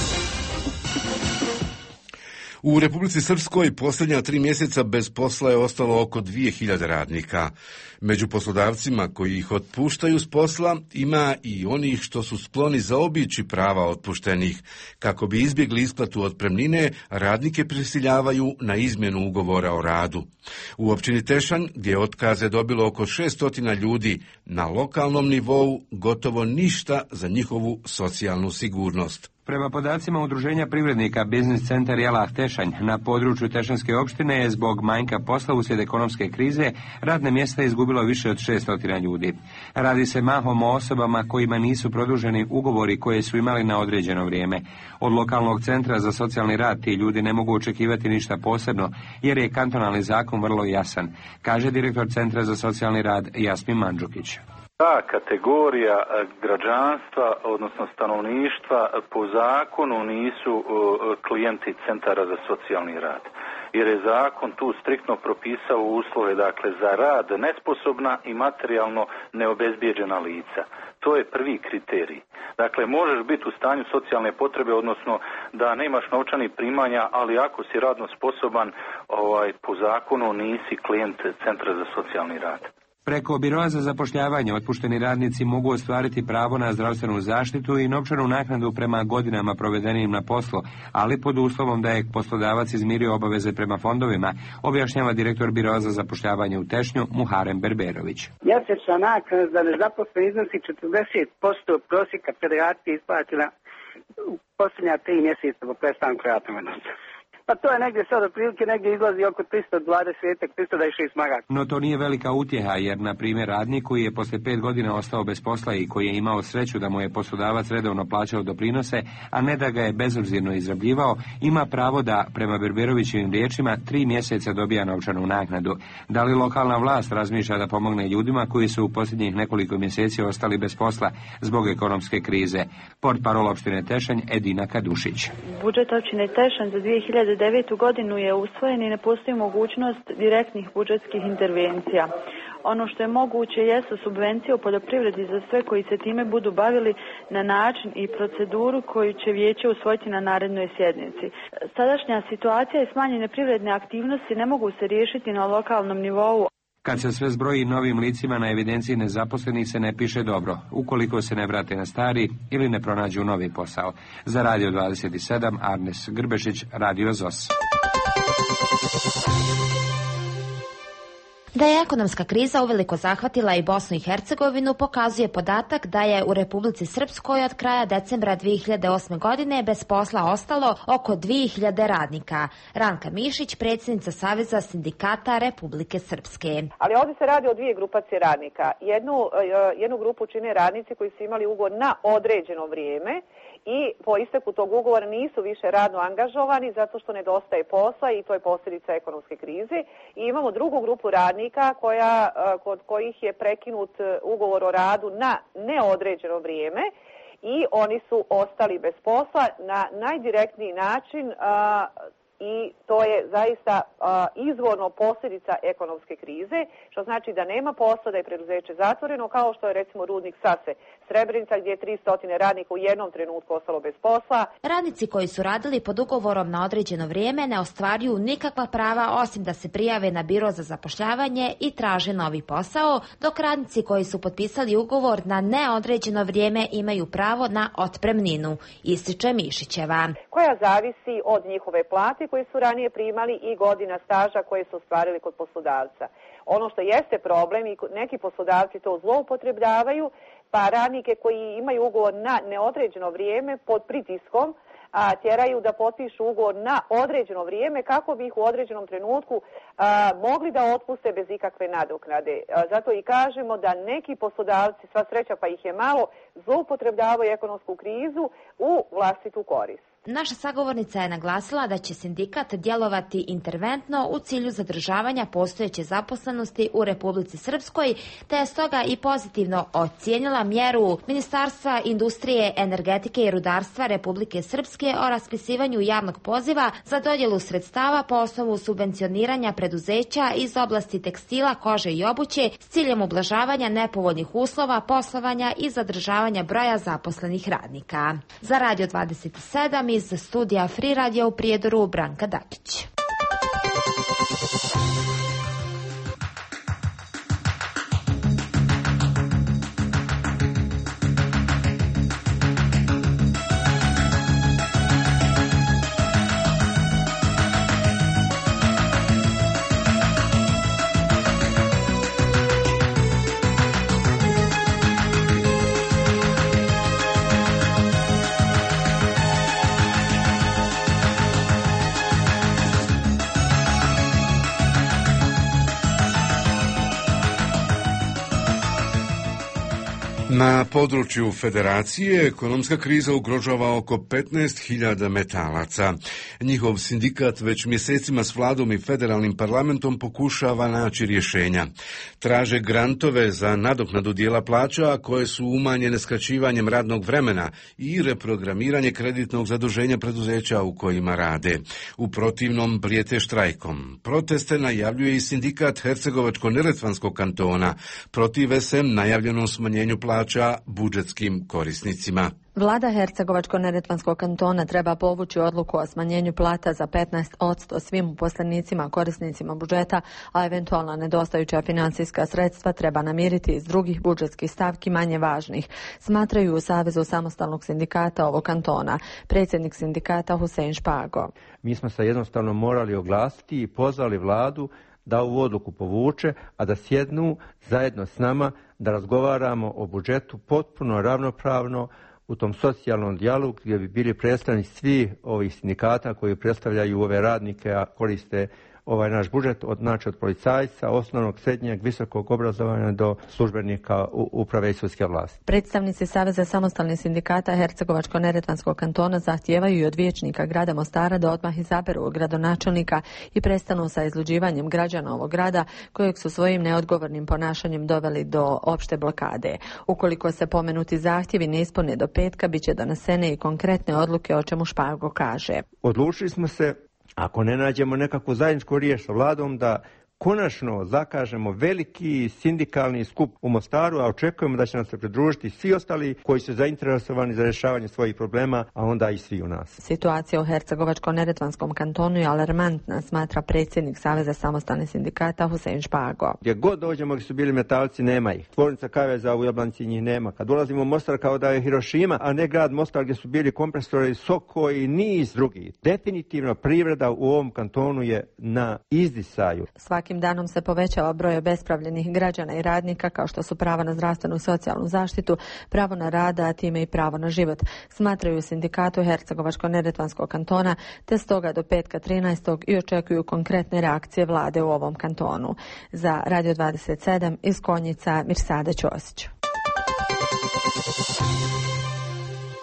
U Republici Srpskoj posljednja tri mjeseca bez posla je ostalo oko dvije hiljade radnika. Među poslodavcima koji ih otpuštaju s posla ima i onih što su skloni zaobići prava otpuštenih. Kako bi izbjegli isplatu otpremnine, radnike prisiljavaju na izmjenu ugovora o radu. U općini Tešanj, gdje je otkaze dobilo oko šesto ljudi, na lokalnom nivou gotovo ništa za njihovu socijalnu sigurnost. Prema podacima Udruženja privrednika Biznis centar Jalah Tešanj, na području Tešanjske opštine je zbog manjka posla uslijed ekonomske krize radne mjesta izgubilo više od šesto ljudi. Radi se mahom o osobama kojima nisu produženi ugovori koje su imali na određeno vrijeme. Od lokalnog centra za socijalni rad ti ljudi ne mogu očekivati ništa posebno jer je kantonalni zakon vrlo jasan, kaže direktor Centra za socijalni rad Jasmin Mandžukić. Ta kategorija građanstva, odnosno stanovništva, po zakonu nisu klijenti centara za socijalni rad. Jer je zakon tu striktno propisao uslove, dakle, za rad nesposobna i materijalno neobezbijeđena lica. To je prvi kriterij. Dakle, možeš biti u stanju socijalne potrebe, odnosno da nemaš novčanih primanja, ali ako si radno sposoban, ovaj, po zakonu nisi klijent centra za socijalni rad. Preko biroa za zapošljavanje otpušteni radnici mogu ostvariti pravo na zdravstvenu zaštitu i novčanu naknadu prema godinama provedenim na poslu, ali pod uslovom da je poslodavac izmirio obaveze prema fondovima, objašnjava direktor biroa za zapošljavanje u Tešnju Muharem Berberović. Mjesečna naknada za nezaposlene iznosi četrdeset posto prosjeka federacije isplaćena u posljednja tri mjeseca po prestanku radnog odnosa. Pa to je negdje sad otprilike negdje izlazi oko tristo dvadeset do tristo dvadeset šest maraka. No to nije velika utjeha jer, na primjer, radnik koji je poslije pet godina ostao bez posla i koji je imao sreću da mu je poslodavac redovno plaćao doprinose, a ne da ga je bezobzirno izrabljivao, ima pravo da, prema Berberovićevim riječima, tri mjeseca dobija novčanu naknadu. Da li lokalna vlast razmišlja da pomogne ljudima koji su u posljednjih nekoliko mjeseci ostali bez posla zbog ekonomske krize? Portparol opštine Tešanj Edina Kadušić. Budžet općine Tešanj za dvije hiljade devetu godinu je usvojen i ne postoji mogućnost direktnih budžetskih intervencija. Ono što je moguće jesu subvencije u poljoprivredi za sve koji se time budu bavili na način i proceduru koju će vijeće usvojiti na narednoj sjednici. Sadašnja situacija i smanjene privredne aktivnosti ne mogu se riješiti na lokalnom nivou. Kad se sve zbroji novim licima na evidenciji nezaposlenih se ne piše dobro, ukoliko se ne vrate na stari ili ne pronađu novi posao. Za Radio dvadeset sedam, Arnes Grbešić, Radio Z O S. Da je ekonomska kriza uveliko zahvatila i Bosnu i Hercegovinu pokazuje podatak da je u Republici Srpskoj od kraja decembra dvije hiljade osme. godine bez posla ostalo oko dvije hiljade radnika. Ranka Mišić, predsjednica Saveza sindikata Republike Srpske. Ali ovdje se radi o dvije grupacije radnika. Jednu, jednu grupu čine radnici koji su imali ugovor na određeno vrijeme i po isteku tog ugovora nisu više radno angažovani zato što nedostaje posla i to je posljedica ekonomske krize. I imamo drugu grupu radnika koja, kod kojih je prekinut ugovor o radu na neodređeno vrijeme i oni su ostali bez posla. Na najdirektniji način i to je zaista a, izvorno posljedica ekonomske krize, što znači da nema posla, da je preduzeće zatvoreno, kao što je recimo rudnik Sase Srebrenica, gdje je tristo radnika u jednom trenutku ostalo bez posla. Radnici koji su radili pod ugovorom na određeno vrijeme ne ostvaruju nikakva prava osim da se prijave na biro za zapošljavanje i traže novi posao, dok radnici koji su potpisali ugovor na neodređeno vrijeme imaju pravo na otpremninu, ističe Mišićeva. Koja zavisi od njihove plate koje su ranije primali i godina staža koje su ostvarili kod poslodavca. Ono što jeste problem i neki poslodavci to zloupotrebljavaju, pa radnike koji imaju ugovor na neodređeno vrijeme pod pritiskom a, tjeraju da potpišu ugovor na određeno vrijeme kako bi ih u određenom trenutku a, mogli da otpuste bez ikakve nadoknade. A, zato i kažemo da neki poslodavci, sva sreća pa ih je malo, zloupotrebljavaju ekonomsku krizu u vlastitu korist. Naša sagovornica je naglasila da će sindikat djelovati interventno u cilju zadržavanja postojeće zaposlenosti u Republici Srpskoj, te je stoga i pozitivno ocijenila mjeru Ministarstva industrije, energetike i rudarstva Republike Srpske o raspisivanju javnog poziva za dodjelu sredstava po osnovu subvencioniranja preduzeća iz oblasti tekstila, kože i obuće s ciljem ublažavanja nepovoljnih uslova poslovanja i zadržavanja broja zaposlenih radnika. Za Radio dvadeset sedam iz studija Free Radio u Prijedoru, Branka Dakić. Na području federacije ekonomska kriza ugrožava oko petnaest hiljada metalaca. Njihov sindikat već mjesecima s vladom i federalnim parlamentom pokušava naći rješenja. Traže grantove za nadoknadu dijela plaća koje su umanjene skraćivanjem radnog vremena i reprogramiranje kreditnog zaduženja preduzeća u kojima rade. U protivnom prijete štrajkom. Proteste najavljuje i sindikat Hercegovačko-neretvanskog kantona. Protive se najavljenom smanjenju plaća budžetskim korisnicima. Vlada Hercegovačko-neretvanskog kantona treba povući odluku o smanjenju plata za petnaest posto svim uposlenicima korisnicima budžeta, a eventualna nedostajuća financijska sredstva treba namiriti iz drugih budžetskih stavki manje važnih, smatraju u Savezu samostalnog sindikata ovog kantona. Predsjednik sindikata Husein Špago. Mi smo se jednostavno morali oglasiti i pozvali vladu da ovu odluku povuče, a da sjednu zajedno s nama da razgovaramo o budžetu potpuno ravnopravno u tom socijalnom dijalogu gdje bi bili predstavnici svih ovih sindikata koji predstavljaju ove radnike, a koriste ovaj naš budžet, od, znači od policajca, osnovnog, srednjeg, visokog obrazovanja do službenika u, uprave i sudske vlasti. Predstavnici Saveza samostalnih sindikata Hercegovačko-neretvanskog kantona zahtijevaju i od vijećnika grada Mostara da odmah izaberu gradonačelnika i prestanu sa izluđivanjem građana ovog grada kojeg su svojim neodgovornim ponašanjem doveli do opšte blokade. Ukoliko se pomenuti zahtjevi ne ispune do petka, bit će donesene i konkretne odluke, o čemu Špago kaže. Odlučili smo se, ako ne nađemo nekakvu zajedničku riječ sa vladom, da konačno zakažemo veliki sindikalni skup u Mostaru, a očekujemo da će nam se pridružiti svi ostali koji su zainteresovani za rješavanje svojih problema, a onda i svi u nas. Situacija u Hercegovačko-neretvanskom kantonu je alarmantna, smatra predsjednik Saveza samostalnih sindikata Husein Špago. Gdje god dođemo gdje su bili metalci, nema ih. Tvornica kaveza u Jablanci njih nema. Kad ulazimo u Mostar kao da je Hirošima, a ne grad Mostar gdje su bili kompresori, Soko i niz drugih. Definitivno privreda u ovom kantonu je na izdisaju. Svakim danom se povećava broj obespravljenih građana i radnika, kao što su pravo na zdravstvenu i socijalnu zaštitu, pravo na rad, a time i pravo na život, smatraju u sindikatu Hercegovačko-neretvanskog kantona, te stoga do petka trinaestog i očekuju konkretne reakcije vlade u ovom kantonu. Za Radio dvadeset sedam iz Konjica, Mirsada Ćosić.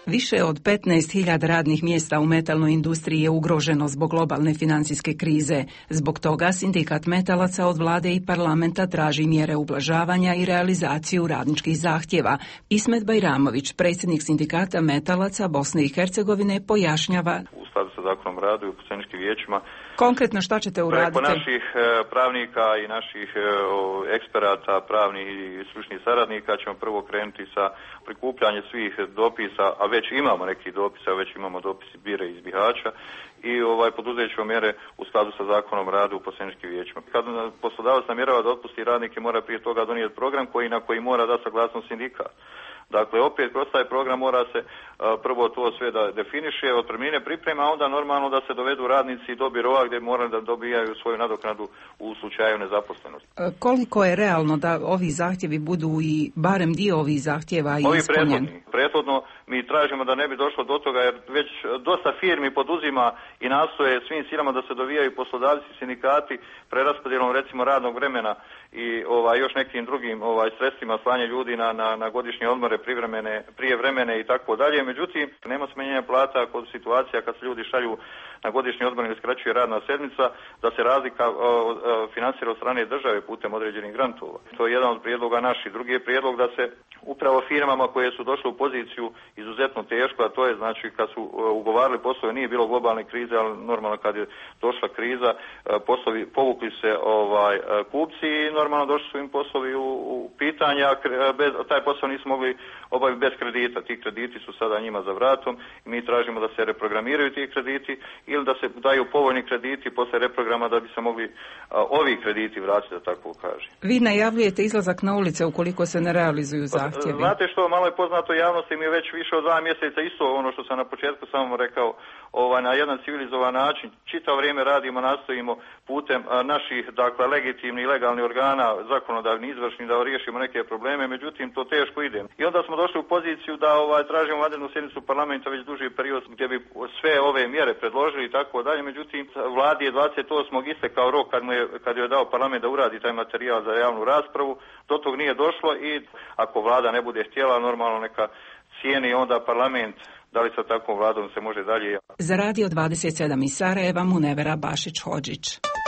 Više od petnaest hiljada radnih mjesta u metalnoj industriji je ugroženo zbog globalne financijske krize. Zbog toga sindikat metalaca od vlade i parlamenta traži mjere ublažavanja i realizaciju radničkih zahtjeva. Ismet Bajramović, predsjednik sindikata metalaca Bosne i Hercegovine, pojašnjava. U skladu sa zakonom radu i uposleničkim vijećima. Konkretno šta ćete uraditi? Preko naših e, pravnika i naših e, eksperata, pravnih i stručnih saradnika ćemo prvo krenuti sa prikupljanjem svih dopisa, a već imamo neki dopisa, već imamo dopisi Bire iz Bihaća i ovaj poduzet ćemo mjere u skladu sa zakonom radu u uposleničkim vijećima. Kad poslodavac namjerava da otpusti radnike, mora prije toga donijeti program koji na koji mora da saglasnost sindikat. Dakle, opet kroz taj program mora se uh, prvo to sve da definiše, otpremnine priprema, a onda normalno da se dovedu radnici i do birova gdje moraju da dobijaju svoju nadoknadu u slučaju nezaposlenosti. Koliko je realno da ovi zahtjevi budu i barem dio ovih zahtjeva i ovi ispunjen? Prethodni, prethodno mi tražimo da ne bi došlo do toga jer već dosta firmi poduzima i nastoje svim silama da se dovijaju poslodavci i sindikati preraspodjelom recimo radnog vremena i ovaj još nekim drugim ovaj sredstvima slanje ljudi na, na, na godišnje odmore privremene, prijevremene i tako dalje. Međutim, nema smanjenja plata kod situacija kad se ljudi šalju na godišnji odmor ili skraćuje radna sedmica, da se razlika o, o, financira od strane države putem određenih grantova. To je jedan od prijedloga naših. Drugi je prijedlog da se upravo firmama koje su došle u poziciju izuzetno teško, a to je znači kad su ugovarali poslove, nije bilo globalne krize, ali normalno kad je došla kriza, poslovi povukli se ovaj kupci i normalno došli su im poslovi u, u pitanja, bez, taj posao nisu mogli obaviti bez kredita. Ti krediti su sada njima za vratom i mi tražimo da se reprogramiraju ti krediti ili da se daju povoljni krediti poslije reprograma da bi se mogli a, ovi krediti vratiti, da tako kaže. Vi najavljujete izlazak na ulice ukoliko se ne realizuju zahtjevi. Znate što, malo je poznato javnosti, mi već više od dva mjeseca isto ono što sam na početku samo rekao, ovaj, na jedan civilizovan način, čitavo vrijeme radimo, nastojimo putem a, naših, dakle, legitimnih i legalnih organa, zakonodavni, izvršni, da riješimo neke probleme, međutim to teško ide. I onda smo došli u poziciju da ovaj, tražimo vanrednu sjednicu parlamenta već duži period gdje bi sve ove mjere predložili i tako dalje, međutim vladi je dvadeset osmog istekao rok kad mu je, kad je dao parlament da uradi taj materijal za javnu raspravu, do tog nije došlo i ako vlada ne bude htjela, normalno neka cijeni onda parlament, da li sa takvom vladom se može dalje. Za Radio dvadeset sedam iz Sarajeva, Munevera Bašić-Hodžić.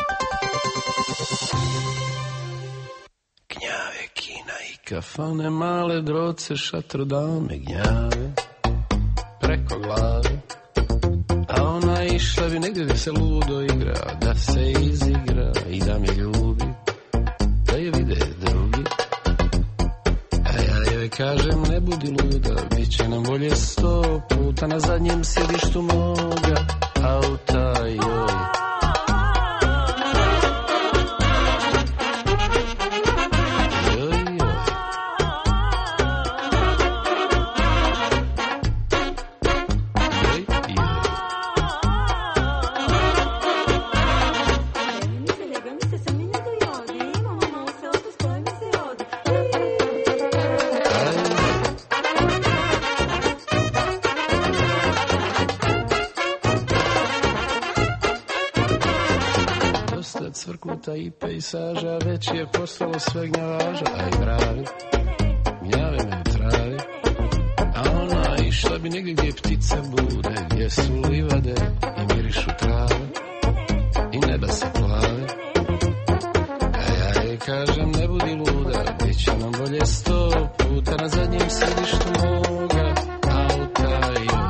Gnjave, kina i kafane, male droce, šatro dame, gnjave preko glave. A ona išla bi negdje gdje se ludo igra, da se izigra i da me ljubi, da je vide drugi. A ja joj kažem ne budi luda, bit će nam bolje sto puta na zadnjem sjedištu moga auta, joj. Cvrkuta i pejsaža, već je postalo sve gnjavaža, aj bravi, gnjave me u travi. A ona išla bi negdje gdje ptice bude, gdje su livade i mirišu trave i neba se plave. A ja je kažem ne budi luda, bit će nam bolje sto puta na zadnjem sjedištu moga auta, joj.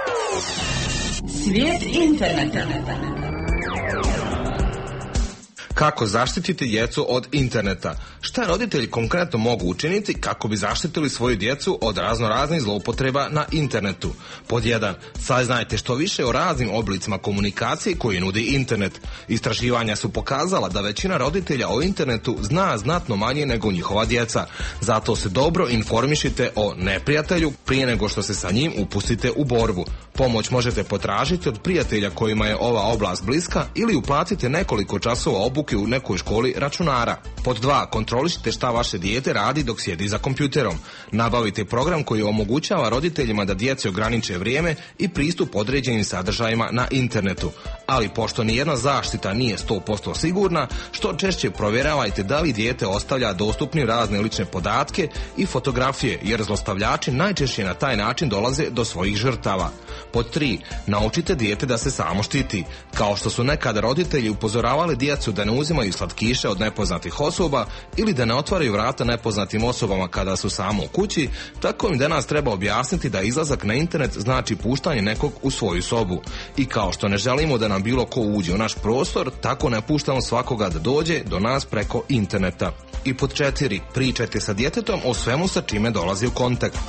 Svijet interneta. Kako zaštititi djecu od interneta? Šta roditelji konkretno mogu učiniti kako bi zaštitili svoju djecu od razno raznih zloupotreba na internetu? Pod jedan. Saznajte što više o raznim oblicima komunikacije koji nudi internet. Istraživanja su pokazala da većina roditelja o internetu zna znatno manje nego njihova djeca. Zato se dobro informišite o neprijatelju prije nego što se sa njim upustite u borbu. Pomoć možete potražiti od prijatelja kojima je ova oblast bliska ili uplatite nekoliko časova obuke u nekoj školi računara. Pod dva. Kontrolišite šta vaše dijete radi dok sjedi za kompjuterom. Nabavite program koji omogućava roditeljima da djeci ograniče vrijeme i pristup određenim sadržajima na internetu. Ali pošto nijedna zaštita nije sto posto sigurna, što češće provjeravajte da li dijete ostavlja dostupni razne lične podatke i fotografije, jer zlostavljači najčešće na taj način dolaze do svojih žrtava. Pod tri. Naučite dijete da se samo štiti. Kao što su nekada roditelji upozoravali djecu da ne uzimaju slatkiše od nepoznatih osoba ili da ne otvaraju vrata nepoznatim osobama kada su samo u kući, tako im danas treba objasniti da izlazak na internet znači puštanje nekog u svoju sobu. I kao što ne želimo da nam bilo ko uđe u naš prostor, tako ne puštamo svakoga da dođe do nas preko interneta. I pod četiri. Pričajte sa djetetom o svemu sa čime dolazi u kontakt.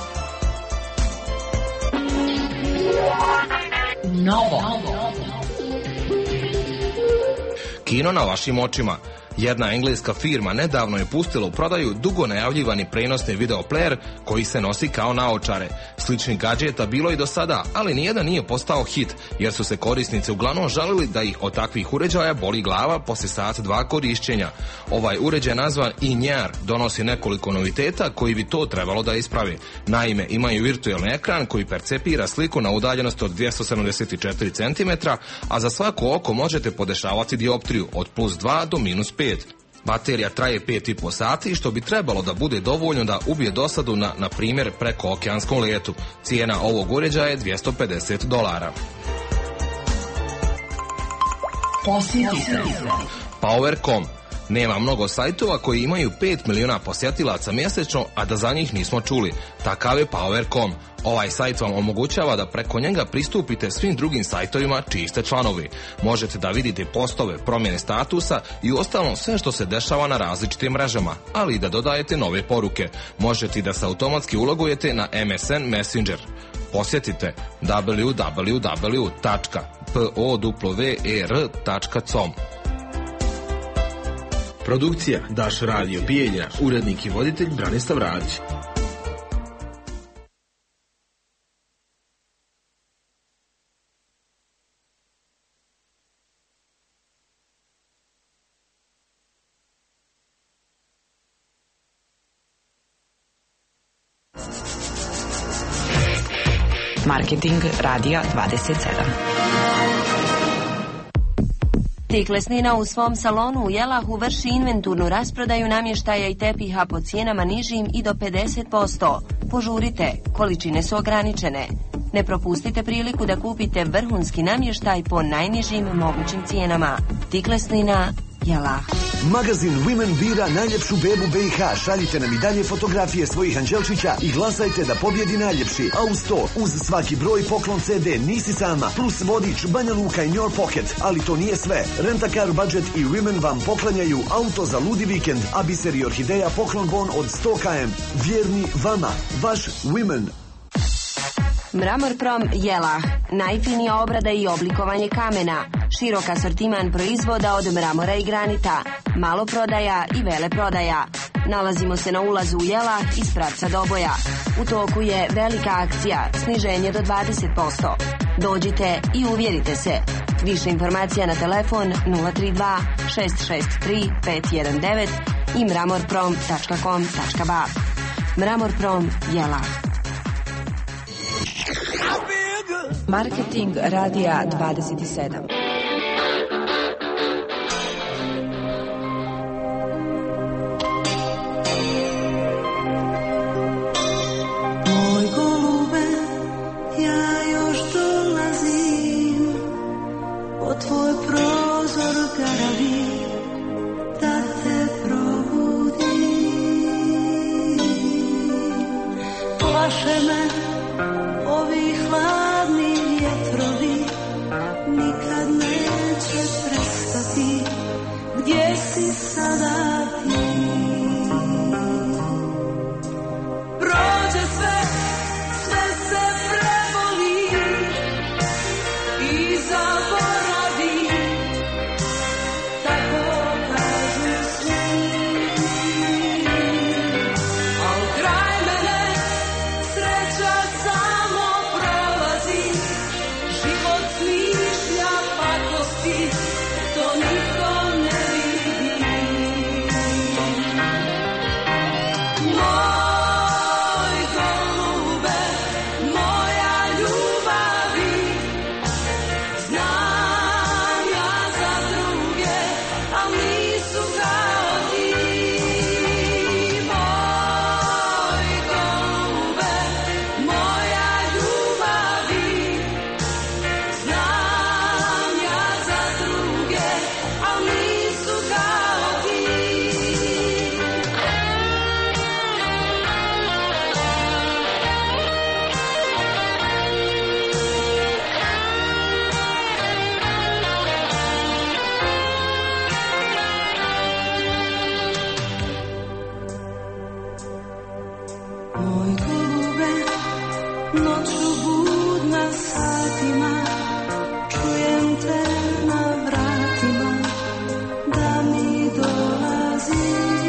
Novo. Kino na vašim očima. Jedna engleska firma nedavno je pustila u prodaju dugo najavljivani prenosni videoplayer koji se nosi kao naočare. Sličnih gadžeta bilo i do sada, ali nijedan nije postao hit, jer su se korisnici uglavnom žalili da ih od takvih uređaja boli glava poslije sat dva korišćenja. Ovaj uređaj nazvan in-ear donosi nekoliko noviteta koji bi to trebalo da ispravi. Naime, imaju virtualni ekran koji percepira sliku na udaljenost od dvjesto sedamdeset četiri centimetra, a za svako oko možete podešavati dioptriju od plus dva do minus pet. Baterija traje pet i po sati, što bi trebalo da bude dovoljno da ubije dosadu na, na primjer, prekookeanskom letu. Cijena ovog uređaja je dvjesto pedeset dolara. Posjetite. Power dot com. Nema mnogo sajtova koji imaju pet miliona posjetilaca mjesečno, a da za njih nismo čuli. Takav je Power dot com. Ovaj sajt vam omogućava da preko njega pristupite svim drugim sajtovima čiji ste članovi. Možete da vidite postove, promjene statusa i ostalom sve što se dešava na različitim mrežama, ali i da dodajete nove poruke. Možete da se automatski ulogujete na M S N Messenger. Posjetite w w w tačka power tačka com. Produkcija Daš Radio Bijeljina, urednik i voditelj Branislav Radić. Marketing Radija dvadeset sedam. Tiklesnina u svom salonu u Jelahu vrši inventurnu rasprodaju namještaja i tepiha po cijenama nižim i do pedeset posto. Požurite, količine su ograničene. Ne propustite priliku da kupite vrhunski namještaj po najnižim mogućim cijenama. Tiklesnina, Jelah. Magazin Women bira najljepšu bebu B i H. Šaljite nam i dalje fotografije svojih anđelčića i glasajte da pobjedi najljepši. A uz to, uz svaki broj poklon C D Nisi sama, plus vodič Banja Luka in your pocket. Ali to nije sve. Rent-a-car budget i Women vam poklanjaju auto za ludi vikend, a Biser i Orhideja poklon bon od sto kilometara. Vjerni vama, vaš Women. Mramor Prom Jelah. Najfinija obrada i oblikovanje kamena. Širok asortiman proizvoda od mramora i granita. Maloprodaja i veleprodaja. Nalazimo se na ulazu u Jelah iz pravca Doboja. U toku je velika akcija, sniženje do dvadeset posto. Dođite i uvjerite se. Više informacija na telefon nula tri dva šest šest tri pet jedan devet i mramor prom tačka com tačka ba. Mramor Prom Jelah. Marketing Radija dvadeset sedam. Moj golube, ja još dolazim, po tvoj prozor garavim, da te probudim. Plaše me ovi hladni vjetrovi, nikad neće prestati gdje si sada ti? Prođe sve, sve se preboli i zaboravi, tako kažu svi. Al kraj mene sreća samo prolazi, život smišlja pakosti, to niko ne vidi. Moj golube, moja ljubavi, znam ja za druge, a nisu kao ti. Moj golube, moja ljubavi, znam ja za druge, a nisu kao ti. Moj golube, noću budna satima, čujem te na vratima, da mi dolaziš.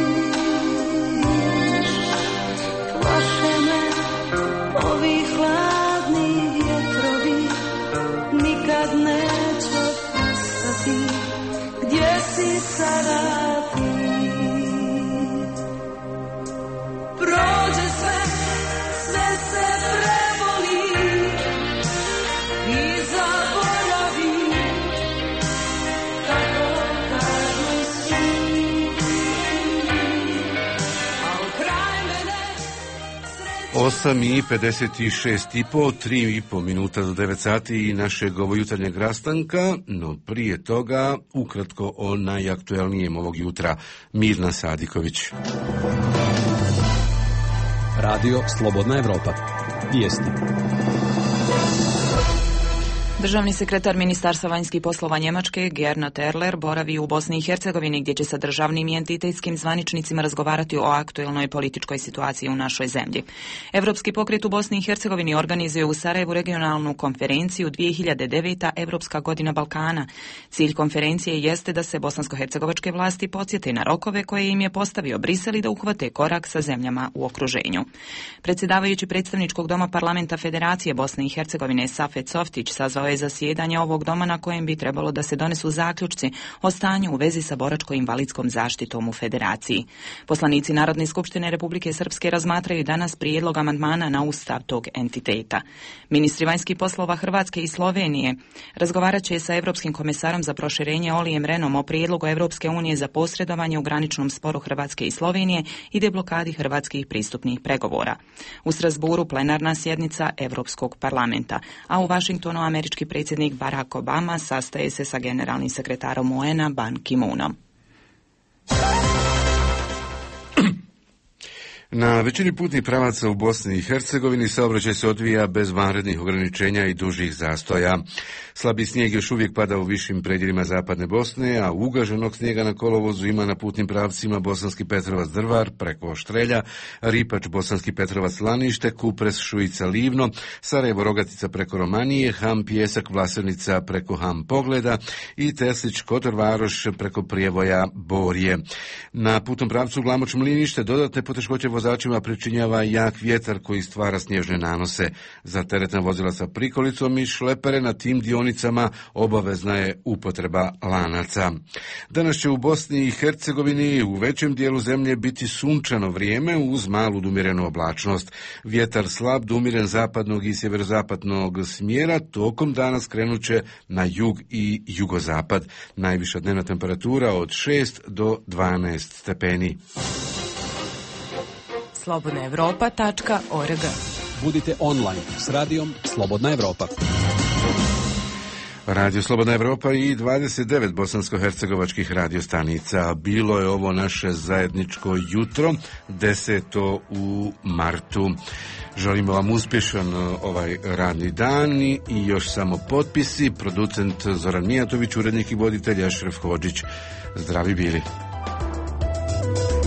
Plaše me ovi hladni vjetrovi, nikad neće prestati, gdje si sada ti? Prođe sve, sve se preboli i zaboravi, tako kažu svi. Al kraj mene osam i pedeset šest i po, tri i po minuta do devet sati i našeg ovojutarnjeg rastanka, no prije toga ukratko o najaktuelnijem ovog jutra. Mirna Sadiković. Radio Slobodna Evropa. Vijesti. Državni sekretar Ministarstva vanjskih poslova Njemačke, Gernot Erler, boravi u Bosni i Hercegovini gdje će sa državnim i entitetskim zvaničnicima razgovarati o aktuelnoj političkoj situaciji u našoj zemlji. Evropski pokret u Bosni i Hercegovini organizuje u Sarajevu regionalnu konferenciju dvije hiljade deveta Evropska godina Balkana. Cilj konferencije jeste da se bosansko-hercegovačke vlasti podsjete na rokove koje im je postavio Brisel i da uhvate korak sa zemljama u okruženju. Predsjedavajući predstavničkog doma parlamenta Federacije Bosne i Hercegovine Safet Softić sazvao je zasjedanje ovog doma na kojem bi trebalo da se donesu zaključci o stanju u vezi sa boračko-invalidskom zaštitom u Federaciji. Poslanici Narodne skupštine Republike Srpske razmatraju danas prijedlog amandmana na ustav tog entiteta. Ministri vanjskih poslova Hrvatske i Slovenije razgovarat će sa Europskim komesarom za proširenje Olijem Renom o prijedlogu Europske unije za posredovanje u graničnom sporu Hrvatske i Slovenije i deblokadi hrvatskih pristupnih pregovora. U Strasburu plenarna sjednica Europskog parlamenta, a u Vašingtonu američki predsjednik Barack Obama sastaje se sa generalnim sekretarom U N-a Ban Ki-moonom. Na većini putnih pravaca u Bosni i Hercegovini saobraćaj se odvija bez vanrednih ograničenja i dužih zastoja. Slabi snijeg još uvijek pada u višim predjelima zapadne Bosne, a ugaženog snijega na kolovozu ima na putnim pravcima Bosanski Petrovac Drvar preko Oštrelja, Ripač Bosanski Petrovac Lanište, Kupres Šuica Livno, Sarajevo Rogatica preko Romanije, Ham Pjesak Vlasenica preko Ham Pogleda i Teslić Kotor Varoš preko Prijevoja Borje. Na putnom pravcu Glamoč Mlinište dodatne poteškoće vozačima pričinjava jak vjetar koji stvara snježne nanose. Za teretna vozila sa prikolicom i šlepere na tim dionicama obavezna je upotreba lanaca. Danas će u Bosni i Hercegovini u većem dijelu zemlje biti sunčano vrijeme uz malu dumirenu oblačnost. Vjetar slab, dumiren zapadnog i sjeverozapadnog smjera, tokom dana skrenut će na jug i jugozapad. Najviša dnevna temperatura od šest do dvanaest stepeni. slobodna evropa tačka org. Budite online s radijom Slobodna Evropa. Radio Slobodna Evropa i dvadeset devet bosansko-hercegovačkih radiostanica. Bilo je ovo naše zajedničko jutro, deseto u martu. Želimo vam uspješan ovaj radni dan i još samo potpisi. Producent Zoran Mijatović, urednik i voditelj Ašref Hodžić. Zdravi bili.